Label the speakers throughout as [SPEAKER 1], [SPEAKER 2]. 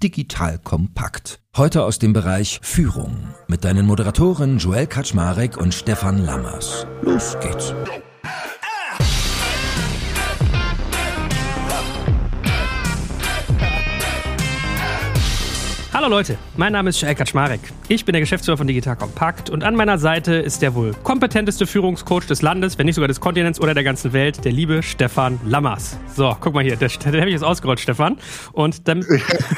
[SPEAKER 1] Digital Kompakt. Heute aus dem Bereich Führung mit deinen Moderatoren Joel Kaczmarek und Stefan Lammers. Los geht's.
[SPEAKER 2] Hallo Leute, mein Name ist Joel Kaczmarek. Ich bin der Geschäftsführer von Digital Kompakt und an meiner Seite ist der wohl kompetenteste Führungscoach des Landes, wenn nicht sogar des Kontinents oder der ganzen Welt, der liebe Stefan Lammers. So, guck mal hier, den habe ich jetzt ausgerollt, Stefan. Und dann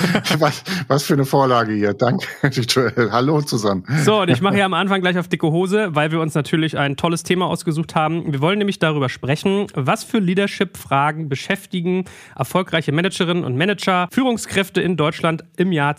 [SPEAKER 3] was für eine Vorlage hier, danke Joel. Hallo zusammen.
[SPEAKER 2] So, und ich mache hier am Anfang gleich auf dicke Hose, weil wir uns natürlich ein tolles Thema ausgesucht haben. Wir wollen nämlich darüber sprechen, was für Leadership-Fragen beschäftigen erfolgreiche Managerinnen und Manager, Führungskräfte in Deutschland im Jahr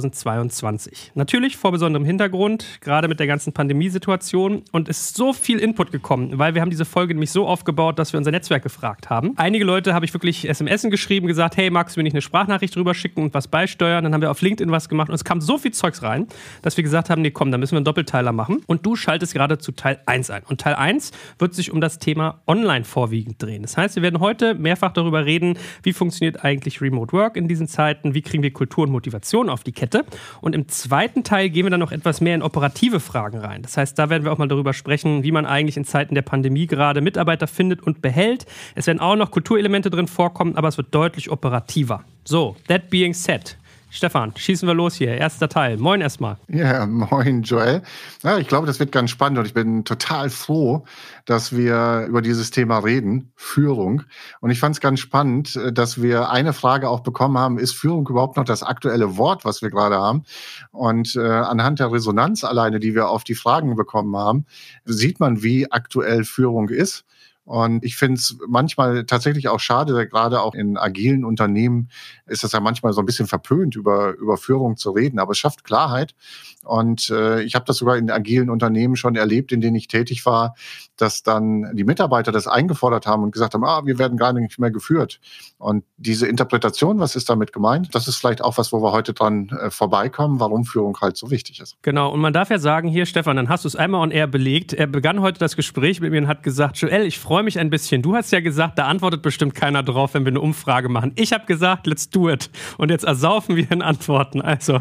[SPEAKER 2] 2022. Natürlich vor besonderem Hintergrund, gerade mit der ganzen Pandemiesituation. Und es ist so viel Input gekommen, weil wir haben diese Folge nämlich so aufgebaut, dass wir unser Netzwerk gefragt haben. Einige Leute habe ich wirklich SMS geschrieben, gesagt, hey, magst du mir nicht eine Sprachnachricht drüber schicken und was beisteuern? Dann haben wir auf LinkedIn was gemacht und es kam so viel Zeugs rein, dass wir gesagt haben, nee, komm, da müssen wir einen Doppelteiler machen. Und du schaltest gerade zu Teil 1 ein. Und Teil 1 wird sich um das Thema Online vorwiegend drehen. Das heißt, wir werden heute mehrfach darüber reden, wie funktioniert eigentlich Remote Work in diesen Zeiten, wie kriegen wir Kultur und Motivation auf die Kette. Und im zweiten Teil gehen wir dann noch etwas mehr in operative Fragen rein. Das heißt, da werden wir auch mal darüber sprechen, wie man eigentlich in Zeiten der Pandemie gerade Mitarbeiter findet und behält. Es werden auch noch Kulturelemente drin vorkommen, aber es wird deutlich operativer. So, that being said. Stefan, schießen wir los hier. Erster Teil. Moin erstmal.
[SPEAKER 3] Ja, moin Joel. Ja, ich glaube, das wird ganz spannend und ich bin total froh, dass wir über dieses Thema reden, Führung. Und ich fand es ganz spannend, dass wir eine Frage auch bekommen haben, ist Führung überhaupt noch das aktuelle Wort, was wir gerade haben? Und anhand der Resonanz alleine, die wir auf die Fragen bekommen haben, sieht man, wie aktuell Führung ist. Und ich finde es manchmal tatsächlich auch schade, gerade auch in agilen Unternehmen ist es ja manchmal so ein bisschen verpönt, über Führung zu reden. Aber es schafft Klarheit. Und ich habe das sogar in agilen Unternehmen schon erlebt, in denen ich tätig war, dass dann die Mitarbeiter das eingefordert haben und gesagt haben, wir werden gar nicht mehr geführt. Und diese Interpretation, was ist damit gemeint? Das ist vielleicht auch was, wo wir heute dran vorbeikommen, warum Führung halt so wichtig ist.
[SPEAKER 2] Genau, und man darf ja sagen, hier Stefan, dann hast du es einmal on air belegt. Er begann heute das Gespräch mit mir und hat gesagt, Joel, ich freue mich ein bisschen. Du hast ja gesagt, da antwortet bestimmt keiner drauf, wenn wir eine Umfrage machen. Ich habe gesagt, let's do it. Und jetzt ersaufen wir in Antworten. Also.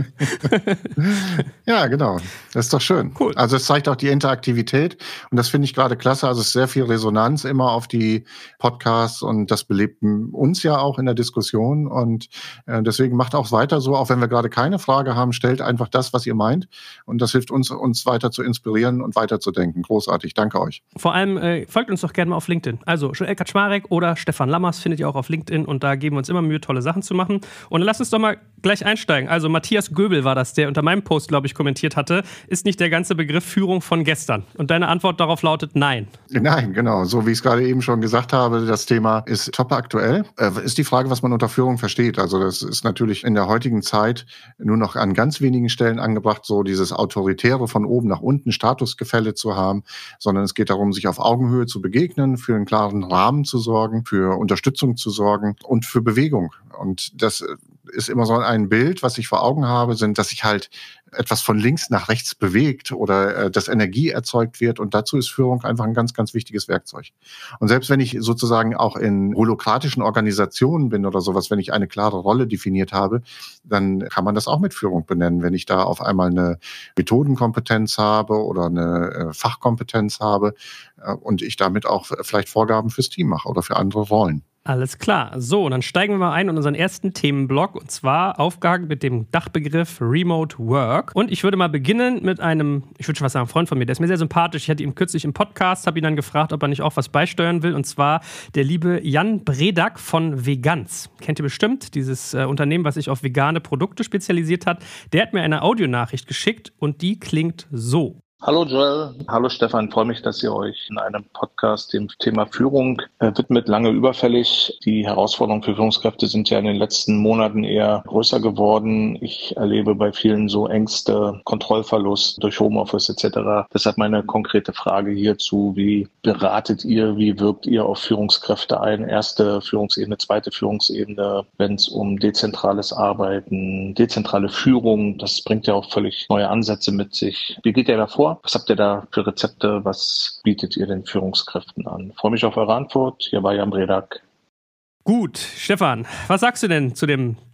[SPEAKER 3] Ja, genau. Das ist doch schön.
[SPEAKER 2] Cool.
[SPEAKER 3] Also es zeigt auch die Interaktivität und das finde ich gerade klasse. Also es ist sehr viel Resonanz immer auf die Podcasts und das belebt uns ja auch in der Diskussion und deswegen macht auch weiter so, auch wenn wir gerade keine Frage haben, stellt einfach das, was ihr meint und das hilft uns weiter zu inspirieren und weiterzudenken. Großartig. Danke euch.
[SPEAKER 2] Vor allem folgt uns doch gerne mal auf LinkedIn. Also Joel Kaczmarek oder Stefan Lammers findet ihr auch auf LinkedIn und da geben wir uns immer Mühe, tolle Sachen zu machen. Und dann lasst uns doch mal gleich einsteigen. Also Matthias Göbel war das, der unter meinem Post, glaube ich, kommentiert hatte, ist nicht der ganze Begriff Führung von gestern. Und deine Antwort darauf lautet nein.
[SPEAKER 3] Nein, genau. So wie ich es gerade eben schon gesagt habe, das Thema ist top aktuell. Ist die Frage, was man unter Führung versteht. Also das ist natürlich in der heutigen Zeit nur noch an ganz wenigen Stellen angebracht, so dieses Autoritäre von oben nach unten Statusgefälle zu haben, sondern es geht darum, sich auf Augenhöhe zu begegnen, für einen klaren Rahmen zu sorgen, für Unterstützung zu sorgen und für Bewegung. Und das ist immer so ein Bild, was ich vor Augen habe, dass sich halt etwas von links nach rechts bewegt oder dass Energie erzeugt wird. Und dazu ist Führung einfach ein ganz, ganz wichtiges Werkzeug. Und selbst wenn ich sozusagen auch in holokratischen Organisationen bin oder sowas, wenn ich eine klare Rolle definiert habe, dann kann man das auch mit Führung benennen. Wenn ich da auf einmal eine Methodenkompetenz habe oder eine Fachkompetenz habe und ich damit auch vielleicht Vorgaben fürs Team mache oder für andere Rollen.
[SPEAKER 2] Alles klar. So, dann steigen wir mal ein in unseren ersten Themenblock und zwar aufgehangen mit dem Dachbegriff Remote Work. Und ich würde mal beginnen mit einem, ich würde schon was sagen, Freund von mir, der ist mir sehr sympathisch. Ich hatte ihn kürzlich im Podcast, habe ihn dann gefragt, ob er nicht auch was beisteuern will. Und zwar der liebe Jan Bredak von Veganz. Kennt ihr bestimmt, dieses Unternehmen, was sich auf vegane Produkte spezialisiert hat. Der hat mir eine Audionachricht geschickt und die klingt so.
[SPEAKER 4] Hallo Joel, hallo Stefan, freue mich, dass ihr euch in einem Podcast dem Thema Führung widmet. Lange überfällig. Die Herausforderungen für Führungskräfte sind ja in den letzten Monaten eher größer geworden. Ich erlebe bei vielen so Ängste, Kontrollverlust durch Homeoffice etc. Deshalb meine konkrete Frage hierzu, wie beratet ihr, wie wirkt ihr auf Führungskräfte ein? Erste Führungsebene, zweite Führungsebene, wenn es um dezentrales Arbeiten, dezentrale Führung, das bringt ja auch völlig neue Ansätze mit sich. Wie geht ihr da vor? Was habt ihr da für Rezepte? Was bietet ihr den Führungskräften an? Ich freue mich auf eure Antwort. Hier war Jan Bredak.
[SPEAKER 2] Gut, Stefan, was sagst du denn zu dem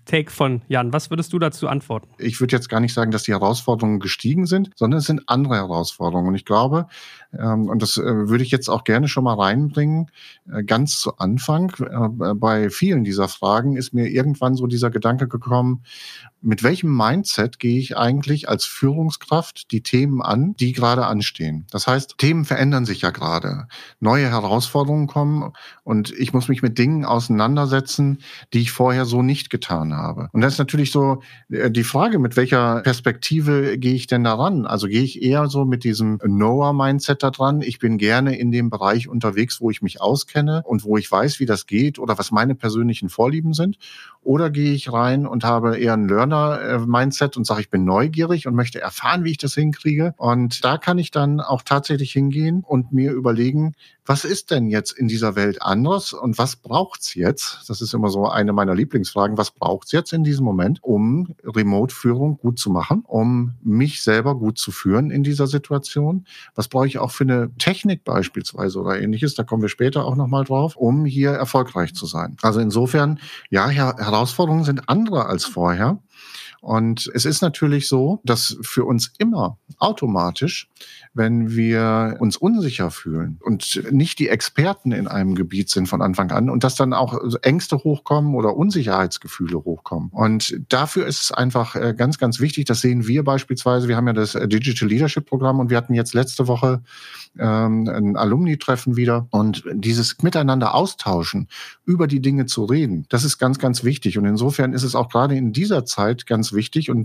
[SPEAKER 2] Take von Jan. Was würdest du dazu antworten?
[SPEAKER 3] Ich würde jetzt gar nicht sagen, dass die Herausforderungen gestiegen sind, sondern es sind andere Herausforderungen. Und ich glaube, und das würde ich jetzt auch gerne schon mal reinbringen, ganz zu Anfang, bei vielen dieser Fragen ist mir irgendwann so dieser Gedanke gekommen, mit welchem Mindset gehe ich eigentlich als Führungskraft die Themen an, die gerade anstehen? Das heißt, Themen verändern sich ja gerade. Neue Herausforderungen kommen und ich muss mich mit Dingen auseinandersetzen, die ich vorher so nicht getan habe. Und das ist natürlich so die Frage, mit welcher Perspektive gehe ich denn daran? Also gehe ich eher so mit diesem Knower-Mindset da dran? Ich bin gerne in dem Bereich unterwegs, wo ich mich auskenne und wo ich weiß, wie das geht oder was meine persönlichen Vorlieben sind. Oder gehe ich rein und habe eher ein Learner-Mindset und sage, ich bin neugierig und möchte erfahren, wie ich das hinkriege. Und da kann ich dann auch tatsächlich hingehen und mir überlegen, was ist denn jetzt in dieser Welt anders und was braucht's jetzt? Das ist immer so eine meiner Lieblingsfragen. Was braucht's jetzt in diesem Moment, um Remote-Führung gut zu machen, um mich selber gut zu führen in dieser Situation? Was brauche ich auch für eine Technik beispielsweise oder ähnliches? Da kommen wir später auch nochmal drauf, um hier erfolgreich zu sein. Also insofern, ja, Herausforderungen sind andere als vorher. Und es ist natürlich so, dass für uns immer automatisch, wenn wir uns unsicher fühlen und nicht die Experten in einem Gebiet sind von Anfang an und dass dann auch Ängste hochkommen oder Unsicherheitsgefühle hochkommen. Und dafür ist es einfach ganz, ganz wichtig, das sehen wir beispielsweise, wir haben ja das Digital Leadership Programm und wir hatten jetzt letzte Woche ein Alumni-Treffen wieder und dieses Miteinander austauschen, über die Dinge zu reden, das ist ganz, ganz wichtig. Und insofern ist es auch gerade in dieser Zeit ganz wichtig. Und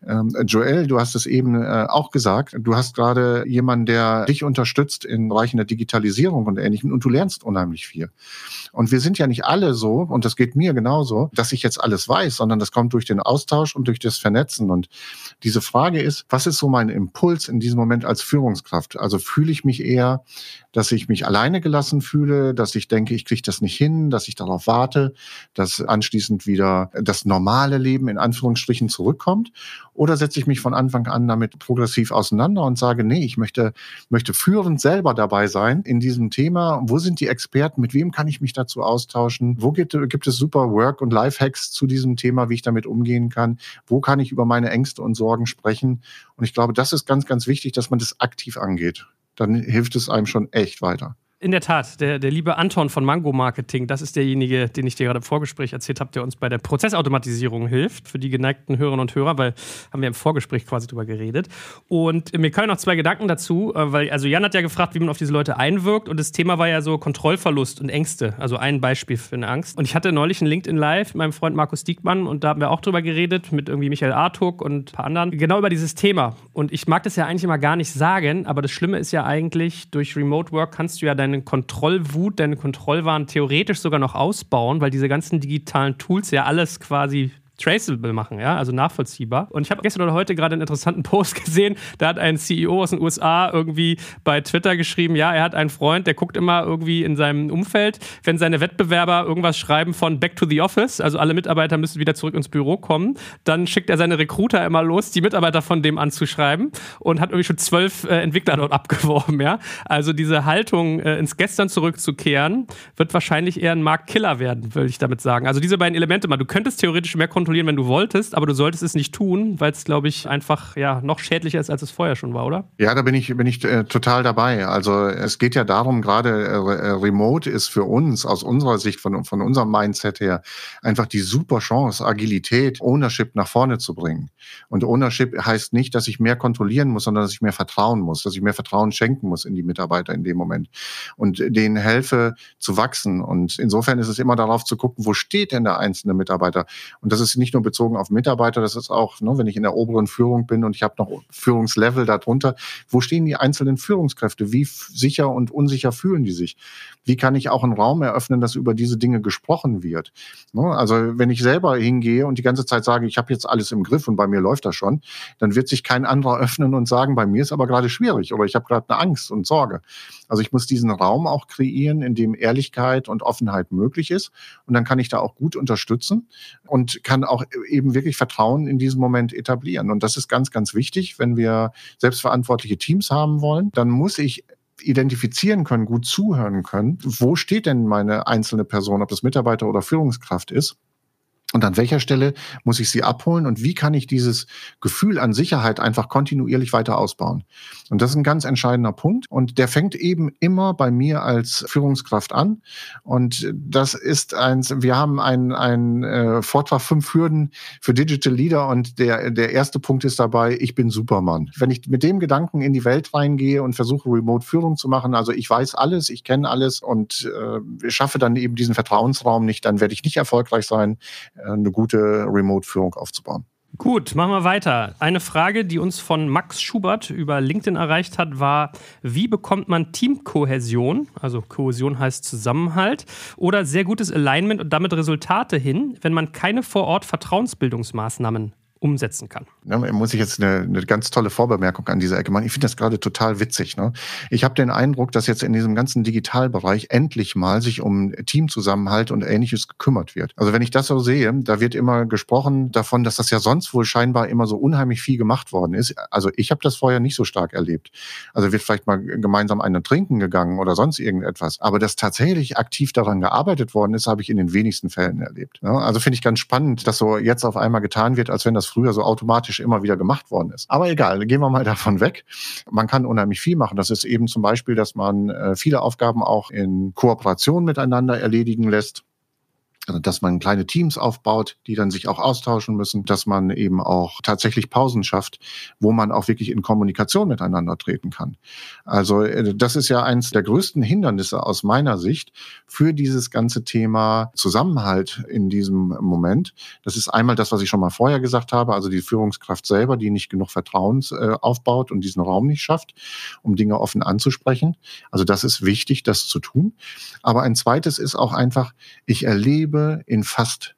[SPEAKER 3] Joel, du hast es eben auch gesagt, du hast gerade jemanden, der dich unterstützt in Bereichen der Digitalisierung und Ähnlichem und du lernst unheimlich viel. Und wir sind ja nicht alle so, und das geht mir genauso, dass ich jetzt alles weiß, sondern das kommt durch den Austausch und durch das Vernetzen. Und diese Frage ist, was ist so mein Impuls in diesem Moment als Führungskraft? Also fühle ich mich eher, dass ich mich alleine gelassen fühle, dass ich denke, ich kriege das nicht hin, dass ich darauf warte, dass anschließend wieder das normale Leben in Anführungsstrichen zurückkommt? Oder setze ich mich von Anfang an damit progressiv auseinander und sage, nee, ich möchte führend selber dabei sein in diesem Thema. Wo sind die Experten? Mit wem kann ich mich dazu austauschen? Wo gibt es super Work- und Life-Hacks zu diesem Thema, wie ich damit umgehen kann? Wo kann ich über meine Ängste und Sorgen sprechen? Und ich glaube, das ist ganz, ganz wichtig, dass man das aktiv angeht. Dann hilft es einem schon echt weiter.
[SPEAKER 2] In der Tat, der liebe Anton von Mango Marketing, das ist derjenige, den ich dir gerade im Vorgespräch erzählt habe, der uns bei der Prozessautomatisierung hilft, für die geneigten Hörerinnen und Hörer, weil haben wir im Vorgespräch quasi drüber geredet. Und mir können noch zwei Gedanken dazu, weil also Jan hat ja gefragt, wie man auf diese Leute einwirkt und das Thema war ja so Kontrollverlust und Ängste, also ein Beispiel für eine Angst. Und ich hatte neulich ein LinkedIn Live mit meinem Freund Markus Diekmann und da haben wir auch drüber geredet, mit irgendwie Michael Artuk und ein paar anderen, genau über dieses Thema. Und ich mag das ja eigentlich immer gar nicht sagen, aber das Schlimme ist ja eigentlich, durch Remote Work kannst du ja deine Kontrollwut, deine Kontrollwahn theoretisch sogar noch ausbauen, weil diese ganzen digitalen Tools ja alles quasi traceable machen, ja, also nachvollziehbar. Und ich habe gestern oder heute gerade einen interessanten Post gesehen, da hat ein CEO aus den USA irgendwie bei Twitter geschrieben, ja, er hat einen Freund, der guckt immer irgendwie in seinem Umfeld, wenn seine Wettbewerber irgendwas schreiben von Back to the Office, also alle Mitarbeiter müssen wieder zurück ins Büro kommen, dann schickt er seine Recruiter immer los, die Mitarbeiter von dem anzuschreiben und hat irgendwie schon 12 Entwickler dort abgeworben, ja. Also diese Haltung, ins Gestern zurückzukehren, wird wahrscheinlich eher ein Marktkiller werden, würde ich damit sagen. Also diese beiden Elemente mal, du könntest theoretisch mehr kontrollieren, wenn du wolltest, aber du solltest es nicht tun, weil es, glaube ich, einfach ja noch schädlicher ist, als es vorher schon war, oder?
[SPEAKER 3] Ja, da bin ich total dabei. Also es geht ja darum, gerade Remote ist für uns aus unserer Sicht, von unserem Mindset her, einfach die super Chance, Agilität, Ownership nach vorne zu bringen. Und Ownership heißt nicht, dass ich mehr kontrollieren muss, sondern dass ich mehr vertrauen muss, dass ich mehr Vertrauen schenken muss in die Mitarbeiter in dem Moment und denen helfe zu wachsen. Und insofern ist es immer darauf zu gucken, wo steht denn der einzelne Mitarbeiter? Und das ist nicht nur bezogen auf Mitarbeiter, das ist auch, wenn ich in der oberen Führung bin und ich habe noch Führungslevel darunter, wo stehen die einzelnen Führungskräfte? Wie sicher und unsicher fühlen die sich? Wie kann ich auch einen Raum eröffnen, dass über diese Dinge gesprochen wird? Also wenn ich selber hingehe und die ganze Zeit sage, ich habe jetzt alles im Griff und bei mir läuft das schon, dann wird sich kein anderer öffnen und sagen, bei mir ist aber gerade schwierig oder ich habe gerade eine Angst und Sorge. Also ich muss diesen Raum auch kreieren, in dem Ehrlichkeit und Offenheit möglich ist und dann kann ich da auch gut unterstützen und kann auch eben wirklich Vertrauen in diesem Moment etablieren. Und das ist ganz, ganz wichtig, wenn wir selbstverantwortliche Teams haben wollen, dann muss ich identifizieren können, gut zuhören können, wo steht denn meine einzelne Person, ob das Mitarbeiter oder Führungskraft ist, Und an welcher Stelle muss ich sie abholen und wie kann ich dieses Gefühl an Sicherheit einfach kontinuierlich weiter ausbauen? Und das ist ein ganz entscheidender Punkt. Und der fängt eben immer bei mir als Führungskraft an. Und das ist wir haben einen Vortrag 5 Hürden für Digital Leader und der erste Punkt ist dabei, ich bin Superman. Wenn ich mit dem Gedanken in die Welt reingehe und versuche, Remote-Führung zu machen, also ich weiß alles, ich kenne alles und schaffe dann eben diesen Vertrauensraum nicht, dann werde ich nicht erfolgreich sein, eine gute Remote-Führung aufzubauen.
[SPEAKER 2] Gut, machen wir weiter. Eine Frage, die uns von Max Schubert über LinkedIn erreicht hat, war, wie bekommt man Teamkohäsion, also Kohäsion heißt Zusammenhalt, oder sehr gutes Alignment und damit Resultate hin, wenn man keine vor Ort Vertrauensbildungsmaßnahmen umsetzen kann.
[SPEAKER 3] Ja, muss ich jetzt eine ganz tolle Vorbemerkung an dieser Ecke machen. Ich finde das gerade total witzig. Ne? Ich habe den Eindruck, dass jetzt in diesem ganzen Digitalbereich endlich mal sich um Teamzusammenhalt und Ähnliches gekümmert wird. Also wenn ich das so sehe, da wird immer gesprochen davon, dass das ja sonst wohl scheinbar immer so unheimlich viel gemacht worden ist. Also ich habe das vorher nicht so stark erlebt. Also wird vielleicht mal gemeinsam einen trinken gegangen oder sonst irgendetwas. Aber dass tatsächlich aktiv daran gearbeitet worden ist, habe ich in den wenigsten Fällen erlebt. Ja? Also finde ich ganz spannend, dass so jetzt auf einmal getan wird, als wenn das früher so automatisch immer wieder gemacht worden ist. Aber egal, gehen wir mal davon weg. Man kann unheimlich viel machen. Das ist eben zum Beispiel, dass man viele Aufgaben auch in Kooperation miteinander erledigen lässt. Also, dass man kleine Teams aufbaut, die dann sich auch austauschen müssen, dass man eben auch tatsächlich Pausen schafft, wo man auch wirklich in Kommunikation miteinander treten kann. Also das ist ja eins der größten Hindernisse aus meiner Sicht für dieses ganze Thema Zusammenhalt in diesem Moment. Das ist einmal das, was ich schon mal vorher gesagt habe, also die Führungskraft selber, die nicht genug Vertrauen aufbaut und diesen Raum nicht schafft, um Dinge offen anzusprechen. Also das ist wichtig, das zu tun. Aber ein zweites ist auch einfach, ich erlebe in fast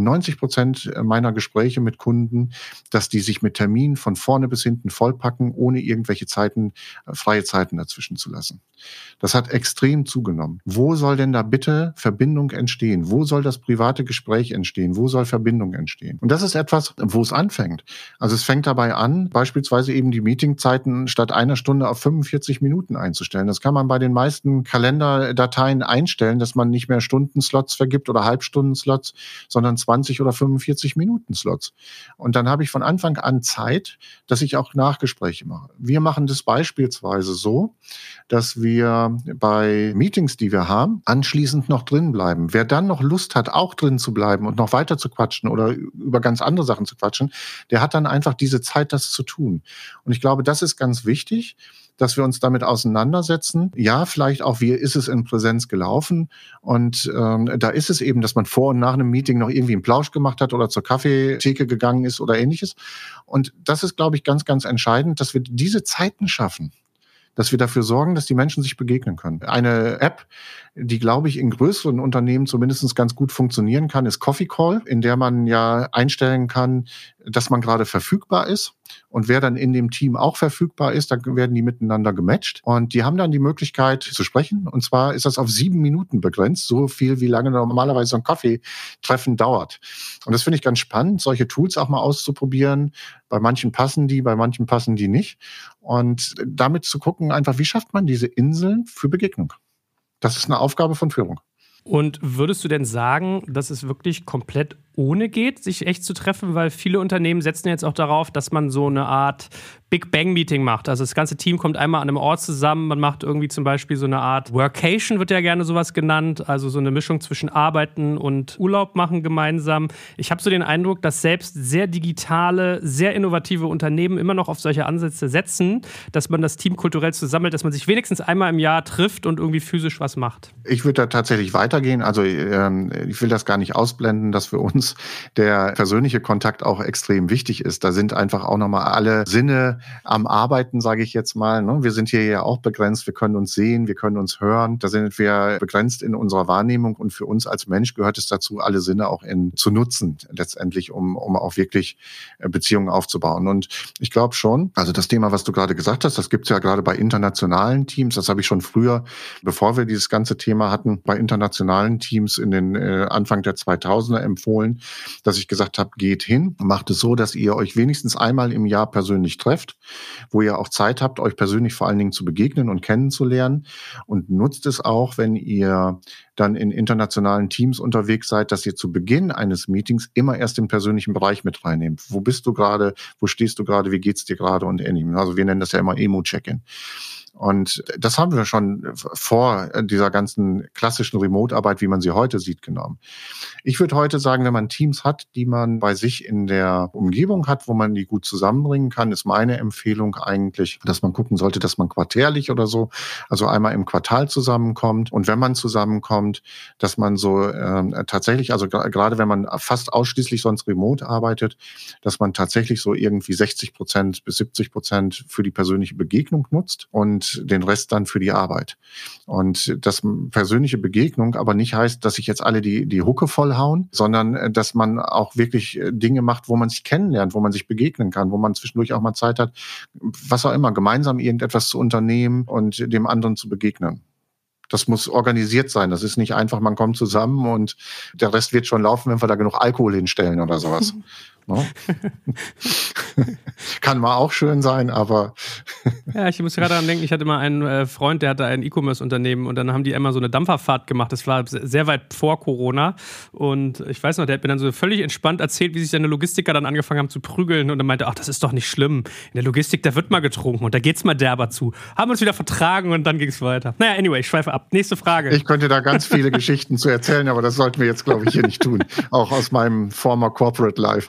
[SPEAKER 3] 90% meiner Gespräche mit Kunden, dass die sich mit Terminen von vorne bis hinten vollpacken, ohne irgendwelche freie Zeiten dazwischen zu lassen. Das hat extrem zugenommen. Wo soll denn da bitte Verbindung entstehen? Wo soll das private Gespräch entstehen? Wo soll Verbindung entstehen? Und das ist etwas, wo es anfängt. Also es fängt dabei an, beispielsweise eben die Meetingzeiten statt 1 Stunde auf 45 Minuten einzustellen. Das kann man bei den meisten Kalenderdateien einstellen, dass man nicht mehr Stundenslots vergibt oder Halbstundenslots, sondern 20 oder 45 Minuten Slots. Und dann habe ich von Anfang an Zeit, dass ich auch Nachgespräche mache. Wir machen das beispielsweise so, dass wir bei Meetings, die wir haben, anschließend noch drin bleiben. Wer dann noch Lust hat, auch drin zu bleiben und noch weiter zu quatschen oder über ganz andere Sachen zu quatschen, der hat dann einfach diese Zeit, das zu tun. Und ich glaube, das ist ganz wichtig, dass wir uns damit auseinandersetzen. Ja, vielleicht auch, wie ist es in Präsenz gelaufen? Und da ist es eben, dass man vor und nach einem Meeting noch irgendwie einen Plausch gemacht hat oder zur Kaffeetheke gegangen ist oder Ähnliches. Und das ist, glaube ich, ganz, ganz entscheidend, dass wir diese Zeiten schaffen, dass wir dafür sorgen, dass die Menschen sich begegnen können. Eine App, die, glaube ich, in größeren Unternehmen zumindest ganz gut funktionieren kann, ist Coffee Call, in der man ja einstellen kann, dass man gerade verfügbar ist. Und wer dann in dem Team auch verfügbar ist, dann werden die miteinander gematcht. Und die haben dann die Möglichkeit zu sprechen. Und zwar ist das auf 7 Minuten begrenzt, so viel, wie lange normalerweise so ein Kaffeetreffen dauert. Und das finde ich ganz spannend, solche Tools auch mal auszuprobieren. Bei manchen passen die, bei manchen passen die nicht. Und damit zu gucken, einfach, wie schafft man diese Inseln für Begegnung? Das ist eine Aufgabe von Führung.
[SPEAKER 2] Und würdest du denn sagen, dass es wirklich komplett ohne geht, sich echt zu treffen? Weil viele Unternehmen setzen jetzt auch darauf, dass man so eine Art Big Bang Meeting macht. Also das ganze Team kommt einmal an einem Ort zusammen. Man macht irgendwie zum Beispiel so eine Art Workation, wird ja gerne sowas genannt. Also so eine Mischung zwischen Arbeiten und Urlaub machen gemeinsam. Ich habe so den Eindruck, dass selbst sehr digitale, sehr innovative Unternehmen immer noch auf solche Ansätze setzen, dass man das Team kulturell zusammelt, dass man sich wenigstens einmal im Jahr trifft und irgendwie physisch was macht.
[SPEAKER 3] Ich würde da tatsächlich weitergehen. Also ich will das gar nicht ausblenden, dass für uns der persönliche Kontakt auch extrem wichtig ist. Da sind einfach auch nochmal alle Sinne am Arbeiten, sage ich jetzt mal. Ne? Wir sind hier ja auch begrenzt. Wir können uns sehen, wir können uns hören. Da sind wir begrenzt in unserer Wahrnehmung. Und für uns als Mensch gehört es dazu, alle Sinne auch zu nutzen, letztendlich, um auch wirklich Beziehungen aufzubauen. Und ich glaube schon, also das Thema, was du gerade gesagt hast, das gibt es ja gerade bei internationalen Teams. Das habe ich schon früher, bevor wir dieses ganze Thema hatten, bei internationalen Teams in den Anfang der 2000er empfohlen, dass ich gesagt habe, geht hin, macht es so, dass ihr euch wenigstens einmal im Jahr persönlich trefft. trefft, wo ihr auch Zeit habt, euch persönlich vor allen Dingen zu begegnen und kennenzulernen, und nutzt es auch, wenn ihr dann in internationalen Teams unterwegs seid, dass ihr zu Beginn eines Meetings immer erst den persönlichen Bereich mit reinnehmt. Wo bist du gerade? Wo stehst du gerade? Wie geht's dir gerade? Und ähnlichem. Also wir nennen das ja immer Emo-Check-in. Und das haben wir schon vor dieser ganzen klassischen Remote-Arbeit, wie man sie heute sieht, genommen. Ich würde heute sagen, wenn man Teams hat, die man bei sich in der Umgebung hat, wo man die gut zusammenbringen kann, ist meine Empfehlung eigentlich, dass man gucken sollte, dass man quartärlich oder so, also einmal im Quartal zusammenkommt. Und wenn man zusammenkommt, dass man so tatsächlich, also gerade wenn man fast ausschließlich sonst remote arbeitet, dass man tatsächlich so irgendwie 60% bis 70% für die persönliche Begegnung nutzt und den Rest dann für die Arbeit. Und das persönliche Begegnung aber nicht heißt, dass sich jetzt alle die Hucke vollhauen, sondern dass man auch wirklich Dinge macht, wo man sich kennenlernt, wo man sich begegnen kann, wo man zwischendurch auch mal Zeit hat, was auch immer, gemeinsam irgendetwas zu unternehmen und dem anderen zu begegnen. Das muss organisiert sein. Das ist nicht einfach, man kommt zusammen und der Rest wird schon laufen, wenn wir da genug Alkohol hinstellen oder sowas. No? Kann mal auch schön sein, aber...
[SPEAKER 2] Ja, ich muss gerade daran denken, ich hatte mal einen Freund, der hatte ein E-Commerce-Unternehmen und dann haben die einmal so eine Dampferfahrt gemacht. Das war sehr weit vor Corona und ich weiß noch, der hat mir dann so völlig entspannt erzählt, wie sich seine Logistiker dann angefangen haben zu prügeln und dann meinte, ach, das ist doch nicht schlimm. In der Logistik, da wird mal getrunken und da geht's mal derber zu. Haben uns wieder vertragen und dann ging's weiter. Naja, anyway, ich schweife ab. Nächste Frage.
[SPEAKER 3] Ich könnte da ganz viele Geschichten zu erzählen, aber das sollten wir jetzt, glaube ich, hier nicht tun. Auch aus meinem former Corporate Life.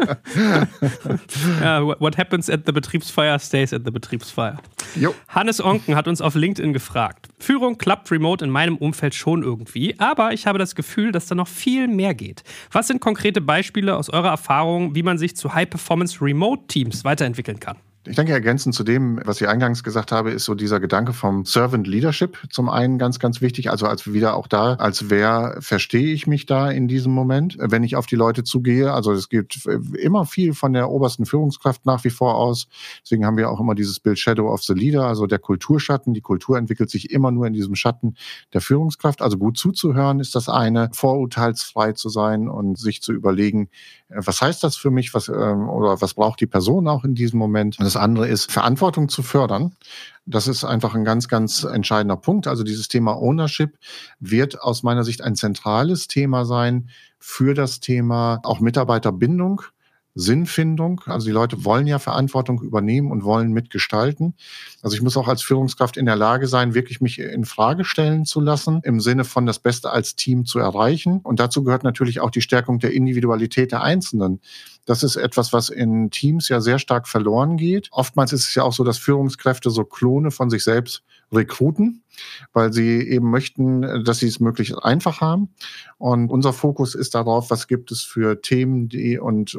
[SPEAKER 2] Ja, what happens at the Betriebsfeier stays at the Betriebsfeier.
[SPEAKER 3] Jo.
[SPEAKER 2] Hannes Onken hat uns auf LinkedIn gefragt. Führung klappt remote in meinem Umfeld schon irgendwie, aber ich habe das Gefühl, dass da noch viel mehr geht. Was sind konkrete Beispiele aus eurer Erfahrung, wie man sich zu High-Performance-Remote-Teams weiterentwickeln kann?
[SPEAKER 3] Ich denke, ergänzend zu dem, was ich eingangs gesagt habe, ist so dieser Gedanke vom Servant Leadership zum einen ganz, ganz wichtig. Also als wieder auch da, als wer verstehe ich mich da in diesem Moment, wenn ich auf die Leute zugehe. Also es geht immer viel von der obersten Führungskraft nach wie vor aus. Deswegen haben wir auch immer dieses Bild Shadow of the Leader, also der Kulturschatten. Die Kultur entwickelt sich immer nur in diesem Schatten der Führungskraft. Also gut zuzuhören ist das eine, vorurteilsfrei zu sein und sich zu überlegen, was heißt das für mich, oder was braucht die Person auch in diesem Moment. Das andere ist, Verantwortung zu fördern. Das ist einfach ein ganz, ganz entscheidender Punkt. Also dieses Thema Ownership wird aus meiner Sicht ein zentrales Thema sein für das Thema auch Mitarbeiterbindung, Sinnfindung. Also die Leute wollen ja Verantwortung übernehmen und wollen mitgestalten. Also ich muss auch als Führungskraft in der Lage sein, wirklich mich in Frage stellen zu lassen, im Sinne von das Beste als Team zu erreichen. Und dazu gehört natürlich auch die Stärkung der Individualität der Einzelnen. Das ist etwas, was in Teams ja sehr stark verloren geht. Oftmals ist es ja auch so, dass Führungskräfte so Klone von sich selbst rekruten, weil sie eben möchten, dass sie es möglichst einfach haben. Und unser Fokus ist darauf, was gibt es für Themen und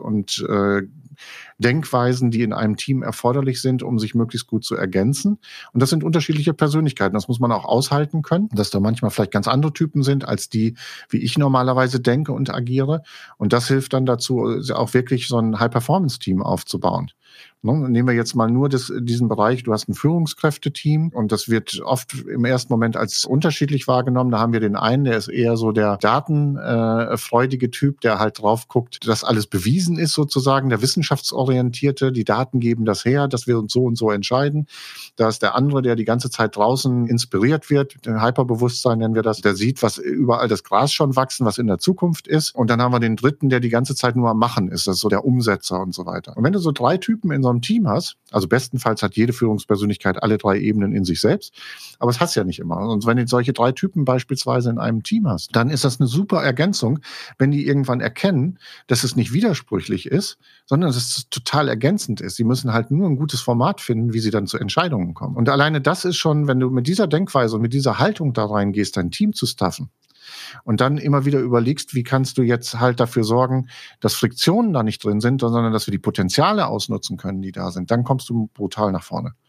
[SPEAKER 3] Denkweisen, die in einem Team erforderlich sind, um sich möglichst gut zu ergänzen. Und das sind unterschiedliche Persönlichkeiten. Das muss man auch aushalten können, dass da manchmal vielleicht ganz andere Typen sind, als die, wie ich normalerweise denke und agiere. Und das hilft dann dazu, auch wirklich so ein High-Performance-Team aufzubauen. Nehmen wir jetzt mal nur diesen Bereich, du hast ein Führungskräfteteam und das wird oft im ersten Moment als unterschiedlich wahrgenommen. Da haben wir den einen, der ist eher so der datenfreudige Typ, der halt drauf guckt, dass alles bewiesen ist sozusagen, der wissenschaftsorientierte, die Daten geben das her, dass wir uns so und so entscheiden. Da ist der andere, der die ganze Zeit draußen inspiriert wird, Hyperbewusstsein nennen wir das, der sieht, was überall das Gras schon wachsen, was in der Zukunft ist. Und dann haben wir den dritten, der die ganze Zeit nur am Machen ist, das ist so der Umsetzer und so weiter. Und wenn du so 3 Typen in so einem Team hast, also bestenfalls hat jede Führungspersönlichkeit alle 3 Ebenen in sich selbst, aber es hast ja nicht immer. Und wenn du solche 3 Typen beispielsweise in einem Team hast, dann ist das eine super Ergänzung, wenn die irgendwann erkennen, dass es nicht widersprüchlich ist, sondern dass es total ergänzend ist. Sie müssen halt nur ein gutes Format finden, wie sie dann zu Entscheidungen kommen. Und alleine das ist schon, wenn du mit dieser Denkweise und mit dieser Haltung da reingehst, dein Team zu staffen, und dann immer wieder überlegst, wie kannst du jetzt halt dafür sorgen, dass Friktionen da nicht drin sind, sondern dass wir die Potenziale ausnutzen können, die da sind. Dann kommst du brutal nach vorne.